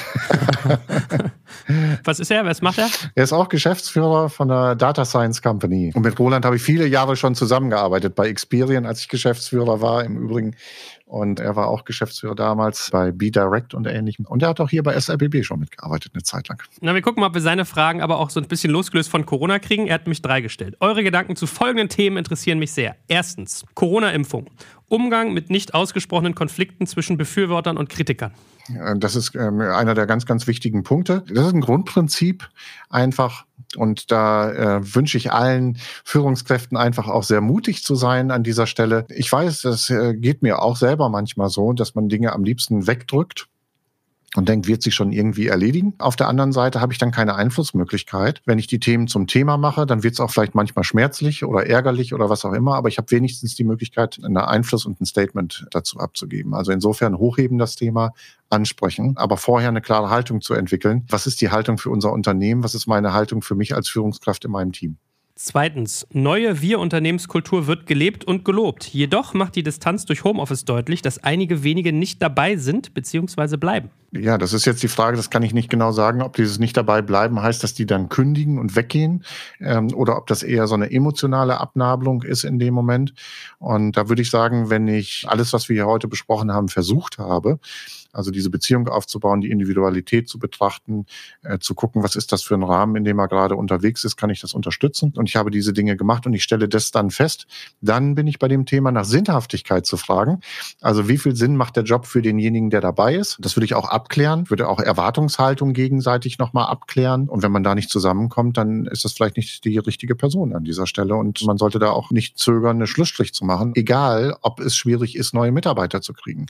[SPEAKER 2] Was ist er? Was macht er?
[SPEAKER 3] Er ist auch Geschäftsführer von einer Data Science Company. Und mit Roland habe ich viele Jahre schon zusammengearbeitet. Bei Experian, als ich Geschäftsführer war, im Übrigen. Und er war auch Geschäftsführer damals bei B-Direct und Ähnlichem. Und er hat auch hier bei SRBB schon mitgearbeitet, eine Zeit lang.
[SPEAKER 2] Na, wir gucken mal, ob wir seine Fragen aber auch so ein bisschen losgelöst von Corona kriegen. Er hat mich 3 gestellt. Eure Gedanken zu folgenden Themen interessieren mich sehr. Erstens, Corona-Impfung. Umgang mit nicht ausgesprochenen Konflikten zwischen Befürwortern und Kritikern.
[SPEAKER 3] Das ist einer der ganz, ganz wichtigen Punkte. Das ist ein Grundprinzip einfach. Und da wünsche ich allen Führungskräften einfach auch sehr mutig zu sein an dieser Stelle. Ich weiß, das geht mir auch selber manchmal so, dass man Dinge am liebsten wegdrückt und denkt, wird sich schon irgendwie erledigen. Auf der anderen Seite habe ich dann keine Einflussmöglichkeit. Wenn ich die Themen zum Thema mache, dann wird es auch vielleicht manchmal schmerzlich oder ärgerlich oder was auch immer, aber ich habe wenigstens die Möglichkeit, einen Einfluss und ein Statement dazu abzugeben. Also insofern hochheben das Thema, ansprechen, aber vorher eine klare Haltung zu entwickeln. Was ist die Haltung für unser Unternehmen? Was ist meine Haltung für mich als Führungskraft in meinem Team?
[SPEAKER 2] Zweitens, neue Wir-Unternehmenskultur wird gelebt und gelobt. Jedoch macht die Distanz durch Homeoffice deutlich, dass einige wenige nicht dabei sind bzw. bleiben.
[SPEAKER 3] Ja, das ist jetzt die Frage, das kann ich nicht genau sagen, ob dieses nicht dabei bleiben heißt, dass die dann kündigen und weggehen oder ob das eher so eine emotionale Abnabelung ist in dem Moment. Und da würde ich sagen, wenn ich alles, was wir hier heute besprochen haben, versucht habe, also diese Beziehung aufzubauen, die Individualität zu betrachten, zu gucken, was ist das für ein Rahmen, in dem er gerade unterwegs ist, kann ich das unterstützen? Und ich habe diese Dinge gemacht und ich stelle das dann fest. Dann bin ich bei dem Thema nach Sinnhaftigkeit zu fragen. Also wie viel Sinn macht der Job für denjenigen, der dabei ist? Das würde ich auch abklären, würde auch Erwartungshaltung gegenseitig nochmal abklären. Und wenn man da nicht zusammenkommt, dann ist das vielleicht nicht die richtige Person an dieser Stelle. Und man sollte da auch nicht zögern, einen Schlussstrich zu machen, egal ob es schwierig ist, neue Mitarbeiter zu kriegen.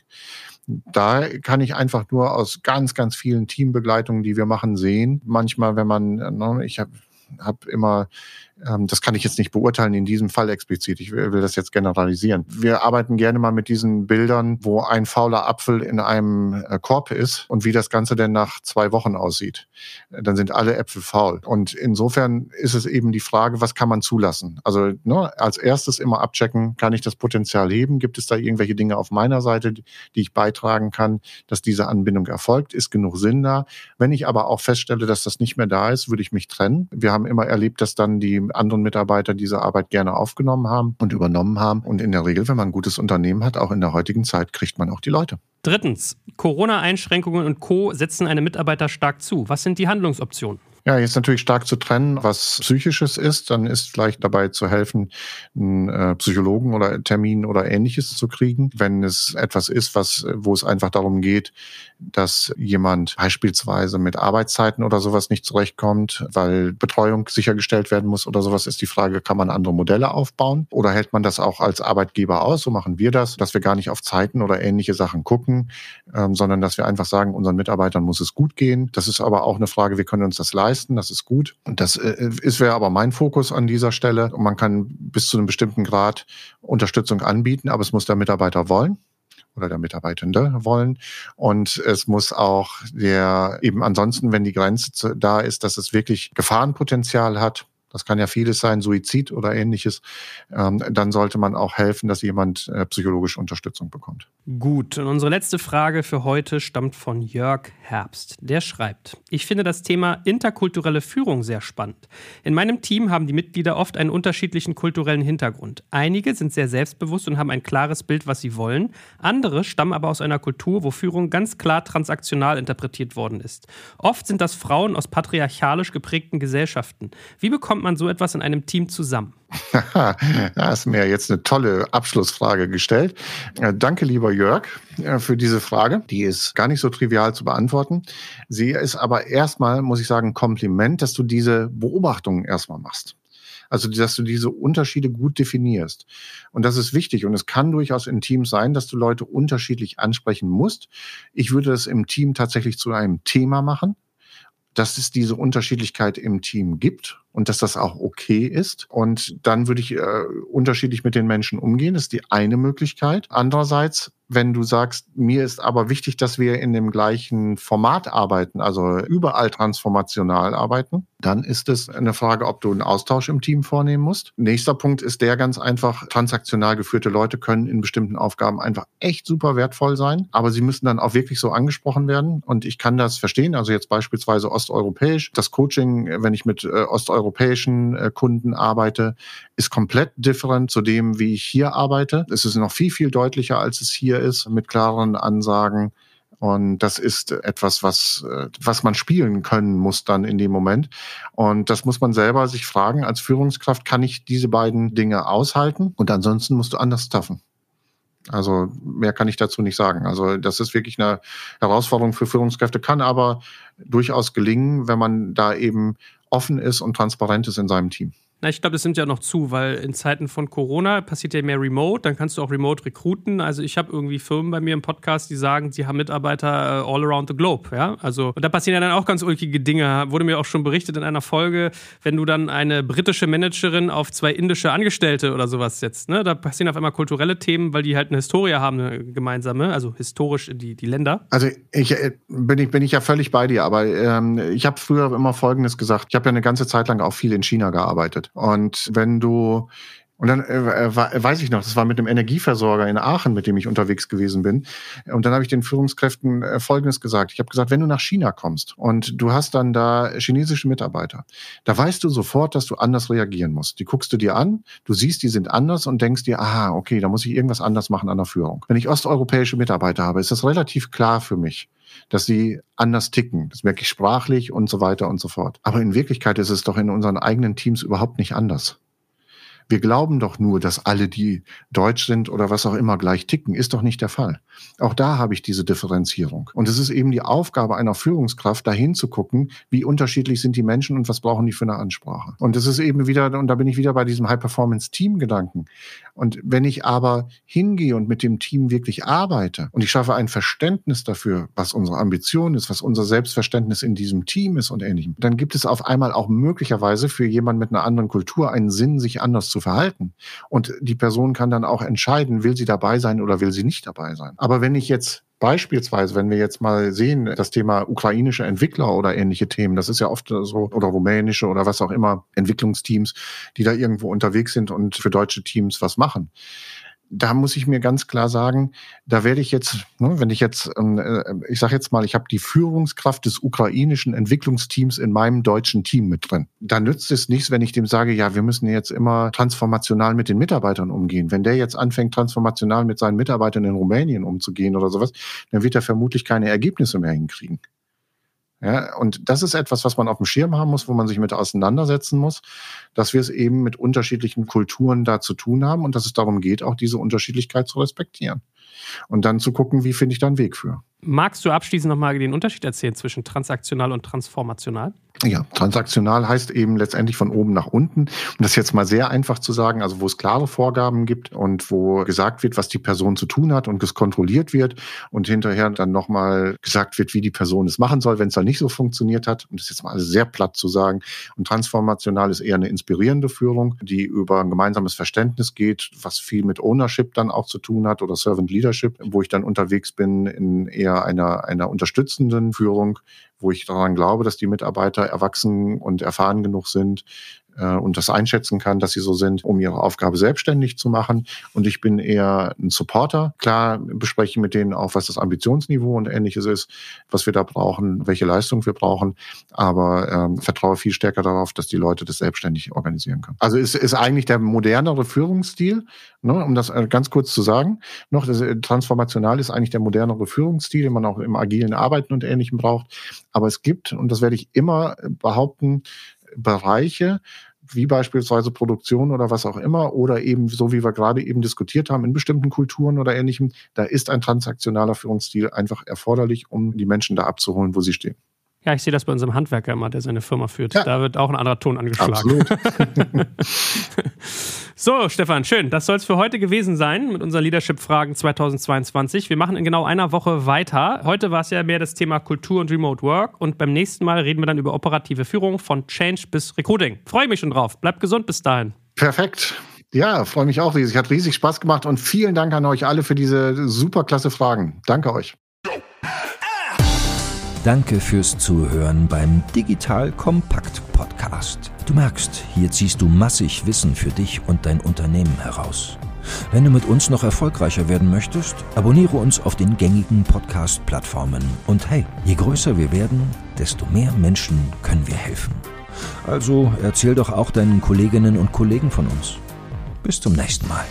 [SPEAKER 3] Da kann ich einfach nur aus ganz, ganz vielen Teambegleitungen, die wir machen, sehen. Manchmal, wenn man, ich habe immer, das kann ich jetzt nicht beurteilen in diesem Fall explizit, ich will das jetzt generalisieren. Wir arbeiten gerne mal mit diesen Bildern, wo ein fauler Apfel in einem Korb ist und wie das Ganze denn nach 2 Wochen aussieht. Dann sind alle Äpfel faul. Und insofern ist es eben die Frage, was kann man zulassen? Also als erstes immer abchecken, kann ich das Potenzial heben? Gibt es da irgendwelche Dinge auf meiner Seite, die ich beitragen kann, dass diese Anbindung erfolgt? Ist genug Sinn da? Wenn ich aber auch feststelle, dass das nicht mehr da ist, würde ich mich trennen. Wir haben immer erlebt, dass dann die anderen Mitarbeiter diese Arbeit gerne aufgenommen haben und übernommen haben. Und in der Regel, wenn man ein gutes Unternehmen hat, auch in der heutigen Zeit, kriegt man auch die Leute.
[SPEAKER 2] Drittens, Corona-Einschränkungen und Co. setzen einem Mitarbeiter stark zu. Was sind die Handlungsoptionen?
[SPEAKER 3] Ja, jetzt natürlich stark zu trennen, was Psychisches ist. Dann ist vielleicht dabei zu helfen, einen Psychologen oder Termin oder Ähnliches zu kriegen. Wenn es etwas ist, wo es einfach darum geht, dass jemand beispielsweise mit Arbeitszeiten oder sowas nicht zurechtkommt, weil Betreuung sichergestellt werden muss oder sowas, ist die Frage, kann man andere Modelle aufbauen oder hält man das auch als Arbeitgeber aus? So machen wir das, dass wir gar nicht auf Zeiten oder ähnliche Sachen gucken, sondern dass wir einfach sagen, unseren Mitarbeitern muss es gut gehen. Das ist aber auch eine Frage, wir können uns das leisten. Das ist gut. Und das wäre aber mein Fokus an dieser Stelle. Und man kann bis zu einem bestimmten Grad Unterstützung anbieten, aber es muss der Mitarbeiter wollen oder der Mitarbeitende wollen. Und es muss auch eben ansonsten, wenn die Grenze da ist, dass es wirklich Gefahrenpotenzial hat, das kann ja vieles sein, Suizid oder Ähnliches, dann sollte man auch helfen, dass jemand psychologische Unterstützung bekommt.
[SPEAKER 2] Gut, und unsere letzte Frage für heute stammt von Jörg Herbst. Der schreibt: Ich finde das Thema interkulturelle Führung sehr spannend. In meinem Team haben die Mitglieder oft einen unterschiedlichen kulturellen Hintergrund. Einige sind sehr selbstbewusst und haben ein klares Bild, was sie wollen. Andere stammen aber aus einer Kultur, wo Führung ganz klar transaktional interpretiert worden ist. Oft sind das Frauen aus patriarchalisch geprägten Gesellschaften. Wie bekommt man so etwas in einem Team zusammen?
[SPEAKER 3] Da hast du mir jetzt eine tolle Abschlussfrage gestellt. Danke, lieber Jörg, für diese Frage. Die ist gar nicht so trivial zu beantworten. Sie ist aber erstmal, muss ich sagen, ein Kompliment, dass du diese Beobachtungen erstmal machst. Also, dass du diese Unterschiede gut definierst. Und das ist wichtig. Und es kann durchaus in Teams sein, dass du Leute unterschiedlich ansprechen musst. Ich würde das im Team tatsächlich zu einem Thema machen, dass es diese Unterschiedlichkeit im Team gibt und dass das auch okay ist. Und dann würde ich unterschiedlich mit den Menschen umgehen. Das ist die eine Möglichkeit. Andererseits, wenn du sagst, mir ist aber wichtig, dass wir in dem gleichen Format arbeiten, also überall transformational arbeiten, dann ist es eine Frage, ob du einen Austausch im Team vornehmen musst. Nächster Punkt ist der ganz einfach, transaktional geführte Leute können in bestimmten Aufgaben einfach echt super wertvoll sein, aber sie müssen dann auch wirklich so angesprochen werden. Und ich kann das verstehen, also jetzt beispielsweise osteuropäisch. Das Coaching, wenn ich mit osteuropäischen Kunden arbeite, ist komplett different zu dem, wie ich hier arbeite. Es ist noch viel, viel deutlicher, als es hier ist, mit klaren Ansagen. Und das ist etwas, was man spielen können muss dann in dem Moment. Und das muss man selber sich fragen, als Führungskraft, kann ich diese beiden Dinge aushalten? Und ansonsten musst du anders staffen. Also mehr kann ich dazu nicht sagen. Also das ist wirklich eine Herausforderung für Führungskräfte, kann aber durchaus gelingen, wenn man da eben offen ist und transparent ist in seinem Team.
[SPEAKER 2] Na, ich glaube, das nimmt ja noch zu, weil in Zeiten von Corona passiert ja mehr Remote, dann kannst du auch Remote rekruten. Also ich habe irgendwie Firmen bei mir im Podcast, die sagen, sie haben Mitarbeiter all around the globe, ja. Also, und da passieren ja dann auch ganz ulkige Dinge. Wurde mir auch schon berichtet in einer Folge, wenn du dann eine britische Managerin auf 2 indische Angestellte oder sowas setzt, ne? Da passieren auf einmal kulturelle Themen, weil die halt eine Historie haben, eine gemeinsame, also historisch die Länder.
[SPEAKER 3] Also bin ich ja völlig bei dir, aber ich habe früher immer Folgendes gesagt. Ich habe ja eine ganze Zeit lang auch viel in China gearbeitet. Und wenn du, und dann weiß ich noch, das war mit einem Energieversorger in Aachen, mit dem ich unterwegs gewesen bin. Und dann habe ich den Führungskräften Folgendes gesagt. Ich habe gesagt, wenn du nach China kommst und du hast dann da chinesische Mitarbeiter, da weißt du sofort, dass du anders reagieren musst. Die guckst du dir an, du siehst, die sind anders und denkst dir, aha, okay, da muss ich irgendwas anders machen an der Führung. Wenn ich osteuropäische Mitarbeiter habe, ist das relativ klar für mich, dass sie anders ticken. Das merke ich sprachlich und so weiter und so fort. Aber in Wirklichkeit ist es doch in unseren eigenen Teams überhaupt nicht anders. Wir glauben doch nur, dass alle, die deutsch sind oder was auch immer, gleich ticken. Ist doch nicht der Fall. Auch da habe ich diese Differenzierung. Und es ist eben die Aufgabe einer Führungskraft, dahin zu gucken, wie unterschiedlich sind die Menschen und was brauchen die für eine Ansprache. Und es ist eben wieder, und da bin ich wieder bei diesem High-Performance-Team-Gedanken. Und wenn ich aber hingehe und mit dem Team wirklich arbeite und ich schaffe ein Verständnis dafür, was unsere Ambition ist, was unser Selbstverständnis in diesem Team ist und Ähnlichem, dann gibt es auf einmal auch möglicherweise für jemanden mit einer anderen Kultur einen Sinn, sich anders zu verhalten. Und die Person kann dann auch entscheiden, will sie dabei sein oder will sie nicht dabei sein. Aber wenn ich jetzt beispielsweise, wenn wir jetzt mal sehen, das Thema ukrainische Entwickler oder ähnliche Themen, das ist ja oft so, oder rumänische oder was auch immer, Entwicklungsteams, die da irgendwo unterwegs sind und für deutsche Teams was machen. Da muss ich mir ganz klar sagen, da werde ich jetzt, wenn ich jetzt, ich sage jetzt mal, ich habe die Führungskraft des ukrainischen Entwicklungsteams in meinem deutschen Team mit drin. Da nützt es nichts, wenn ich dem sage, ja, wir müssen jetzt immer transformational mit den Mitarbeitern umgehen. Wenn der jetzt anfängt, transformational mit seinen Mitarbeitern in Rumänien umzugehen oder sowas, dann wird er vermutlich keine Ergebnisse mehr hinkriegen. Ja, und das ist etwas, was man auf dem Schirm haben muss, wo man sich mit auseinandersetzen muss, dass wir es eben mit unterschiedlichen Kulturen da zu tun haben und dass es darum geht, auch diese Unterschiedlichkeit zu respektieren. Und dann zu gucken, wie finde ich da einen Weg für.
[SPEAKER 2] Magst du abschließend nochmal den Unterschied erzählen zwischen transaktional und transformational?
[SPEAKER 3] Ja, transaktional heißt eben letztendlich von oben nach unten. Um das jetzt mal sehr einfach zu sagen, also wo es klare Vorgaben gibt und wo gesagt wird, was die Person zu tun hat und es kontrolliert wird und hinterher dann nochmal gesagt wird, wie die Person es machen soll, wenn es dann nicht so funktioniert hat. Um das jetzt mal sehr platt zu sagen. Und transformational ist eher eine inspirierende Führung, die über ein gemeinsames Verständnis geht, was viel mit Ownership dann auch zu tun hat oder Servant Leadership, wo ich dann unterwegs bin in eher einer unterstützenden Führung, wo ich daran glaube, dass die Mitarbeiter erwachsen und erfahren genug sind und das einschätzen kann, dass sie so sind, um ihre Aufgabe selbstständig zu machen. Und ich bin eher ein Supporter. Klar bespreche ich mit denen auch, was das Ambitionsniveau und Ähnliches ist, was wir da brauchen, welche Leistung wir brauchen, aber vertraue viel stärker darauf, dass die Leute das selbstständig organisieren können. Also es ist eigentlich der modernere Führungsstil, ne, um das ganz kurz zu sagen. Noch das transformational ist eigentlich der modernere Führungsstil, den man auch im agilen Arbeiten und Ähnlichem braucht. Aber es gibt, und das werde ich immer behaupten, Bereiche, wie beispielsweise Produktion oder was auch immer, oder eben so, wie wir gerade eben diskutiert haben, in bestimmten Kulturen oder Ähnlichem, da ist ein transaktionaler Führungsstil einfach erforderlich, um die Menschen da abzuholen, wo sie stehen.
[SPEAKER 2] Ja, ich sehe das bei unserem Handwerker immer, der seine Firma führt.
[SPEAKER 3] Ja.
[SPEAKER 2] Da wird auch ein anderer Ton angeschlagen.
[SPEAKER 3] Absolut.
[SPEAKER 2] So, Stefan, schön. Das soll es für heute gewesen sein mit unseren Leadership-Fragen 2022. Wir machen in genau einer Woche weiter. Heute war es ja mehr das Thema Kultur und Remote Work. Und beim nächsten Mal reden wir dann über operative Führung von Change bis Recruiting. Freue mich schon drauf. Bleibt gesund bis dahin.
[SPEAKER 3] Perfekt. Ja, freue mich auch riesig. Hat riesig Spaß gemacht und vielen Dank an euch alle für diese super klasse Fragen. Danke euch.
[SPEAKER 1] Danke fürs Zuhören beim Digital Kompakt Podcast. Du merkst, hier ziehst du massig Wissen für dich und dein Unternehmen heraus. Wenn du mit uns noch erfolgreicher werden möchtest, abonniere uns auf den gängigen Podcast-Plattformen. Und hey, je größer wir werden, desto mehr Menschen können wir helfen. Also erzähl doch auch deinen Kolleginnen und Kollegen von uns. Bis zum nächsten Mal.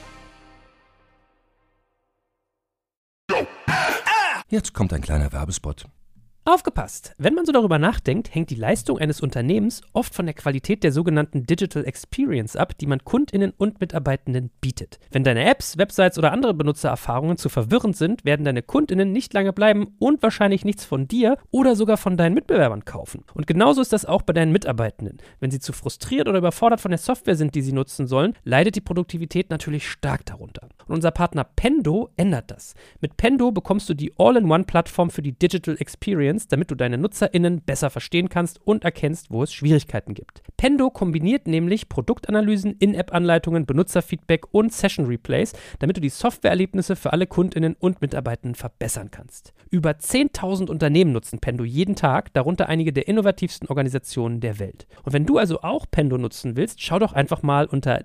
[SPEAKER 1] Jetzt kommt ein kleiner Werbespot.
[SPEAKER 2] Aufgepasst! Wenn man so darüber nachdenkt, hängt die Leistung eines Unternehmens oft von der Qualität der sogenannten Digital Experience ab, die man KundInnen und Mitarbeitenden bietet. Wenn deine Apps, Websites oder andere Benutzererfahrungen zu verwirrend sind, werden deine KundInnen nicht lange bleiben und wahrscheinlich nichts von dir oder sogar von deinen Mitbewerbern kaufen. Und genauso ist das auch bei deinen Mitarbeitenden. Wenn sie zu frustriert oder überfordert von der Software sind, die sie nutzen sollen, leidet die Produktivität natürlich stark darunter. Und unser Partner Pendo ändert das. Mit Pendo bekommst du die All-in-One-Plattform für die Digital Experience, damit du deine NutzerInnen besser verstehen kannst und erkennst, wo es Schwierigkeiten gibt. Pendo kombiniert nämlich Produktanalysen, In-App-Anleitungen, Benutzerfeedback und Session-Replays, damit du die Softwareerlebnisse für alle KundInnen und Mitarbeitenden verbessern kannst. Über 10.000 Unternehmen nutzen Pendo jeden Tag, darunter einige der innovativsten Organisationen der Welt. Und wenn du also auch Pendo nutzen willst, schau doch einfach mal unter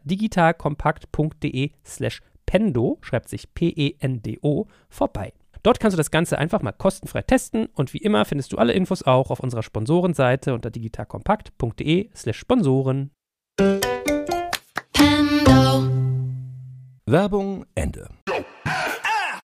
[SPEAKER 2] digitalkompakt.de/Pendo, schreibt sich P-E-N-D-O, vorbei. Dort kannst du das Ganze einfach mal kostenfrei testen und wie immer findest du alle Infos auch auf unserer Sponsorenseite unter digitalkompakt.de/Sponsoren.
[SPEAKER 1] Werbung Ende.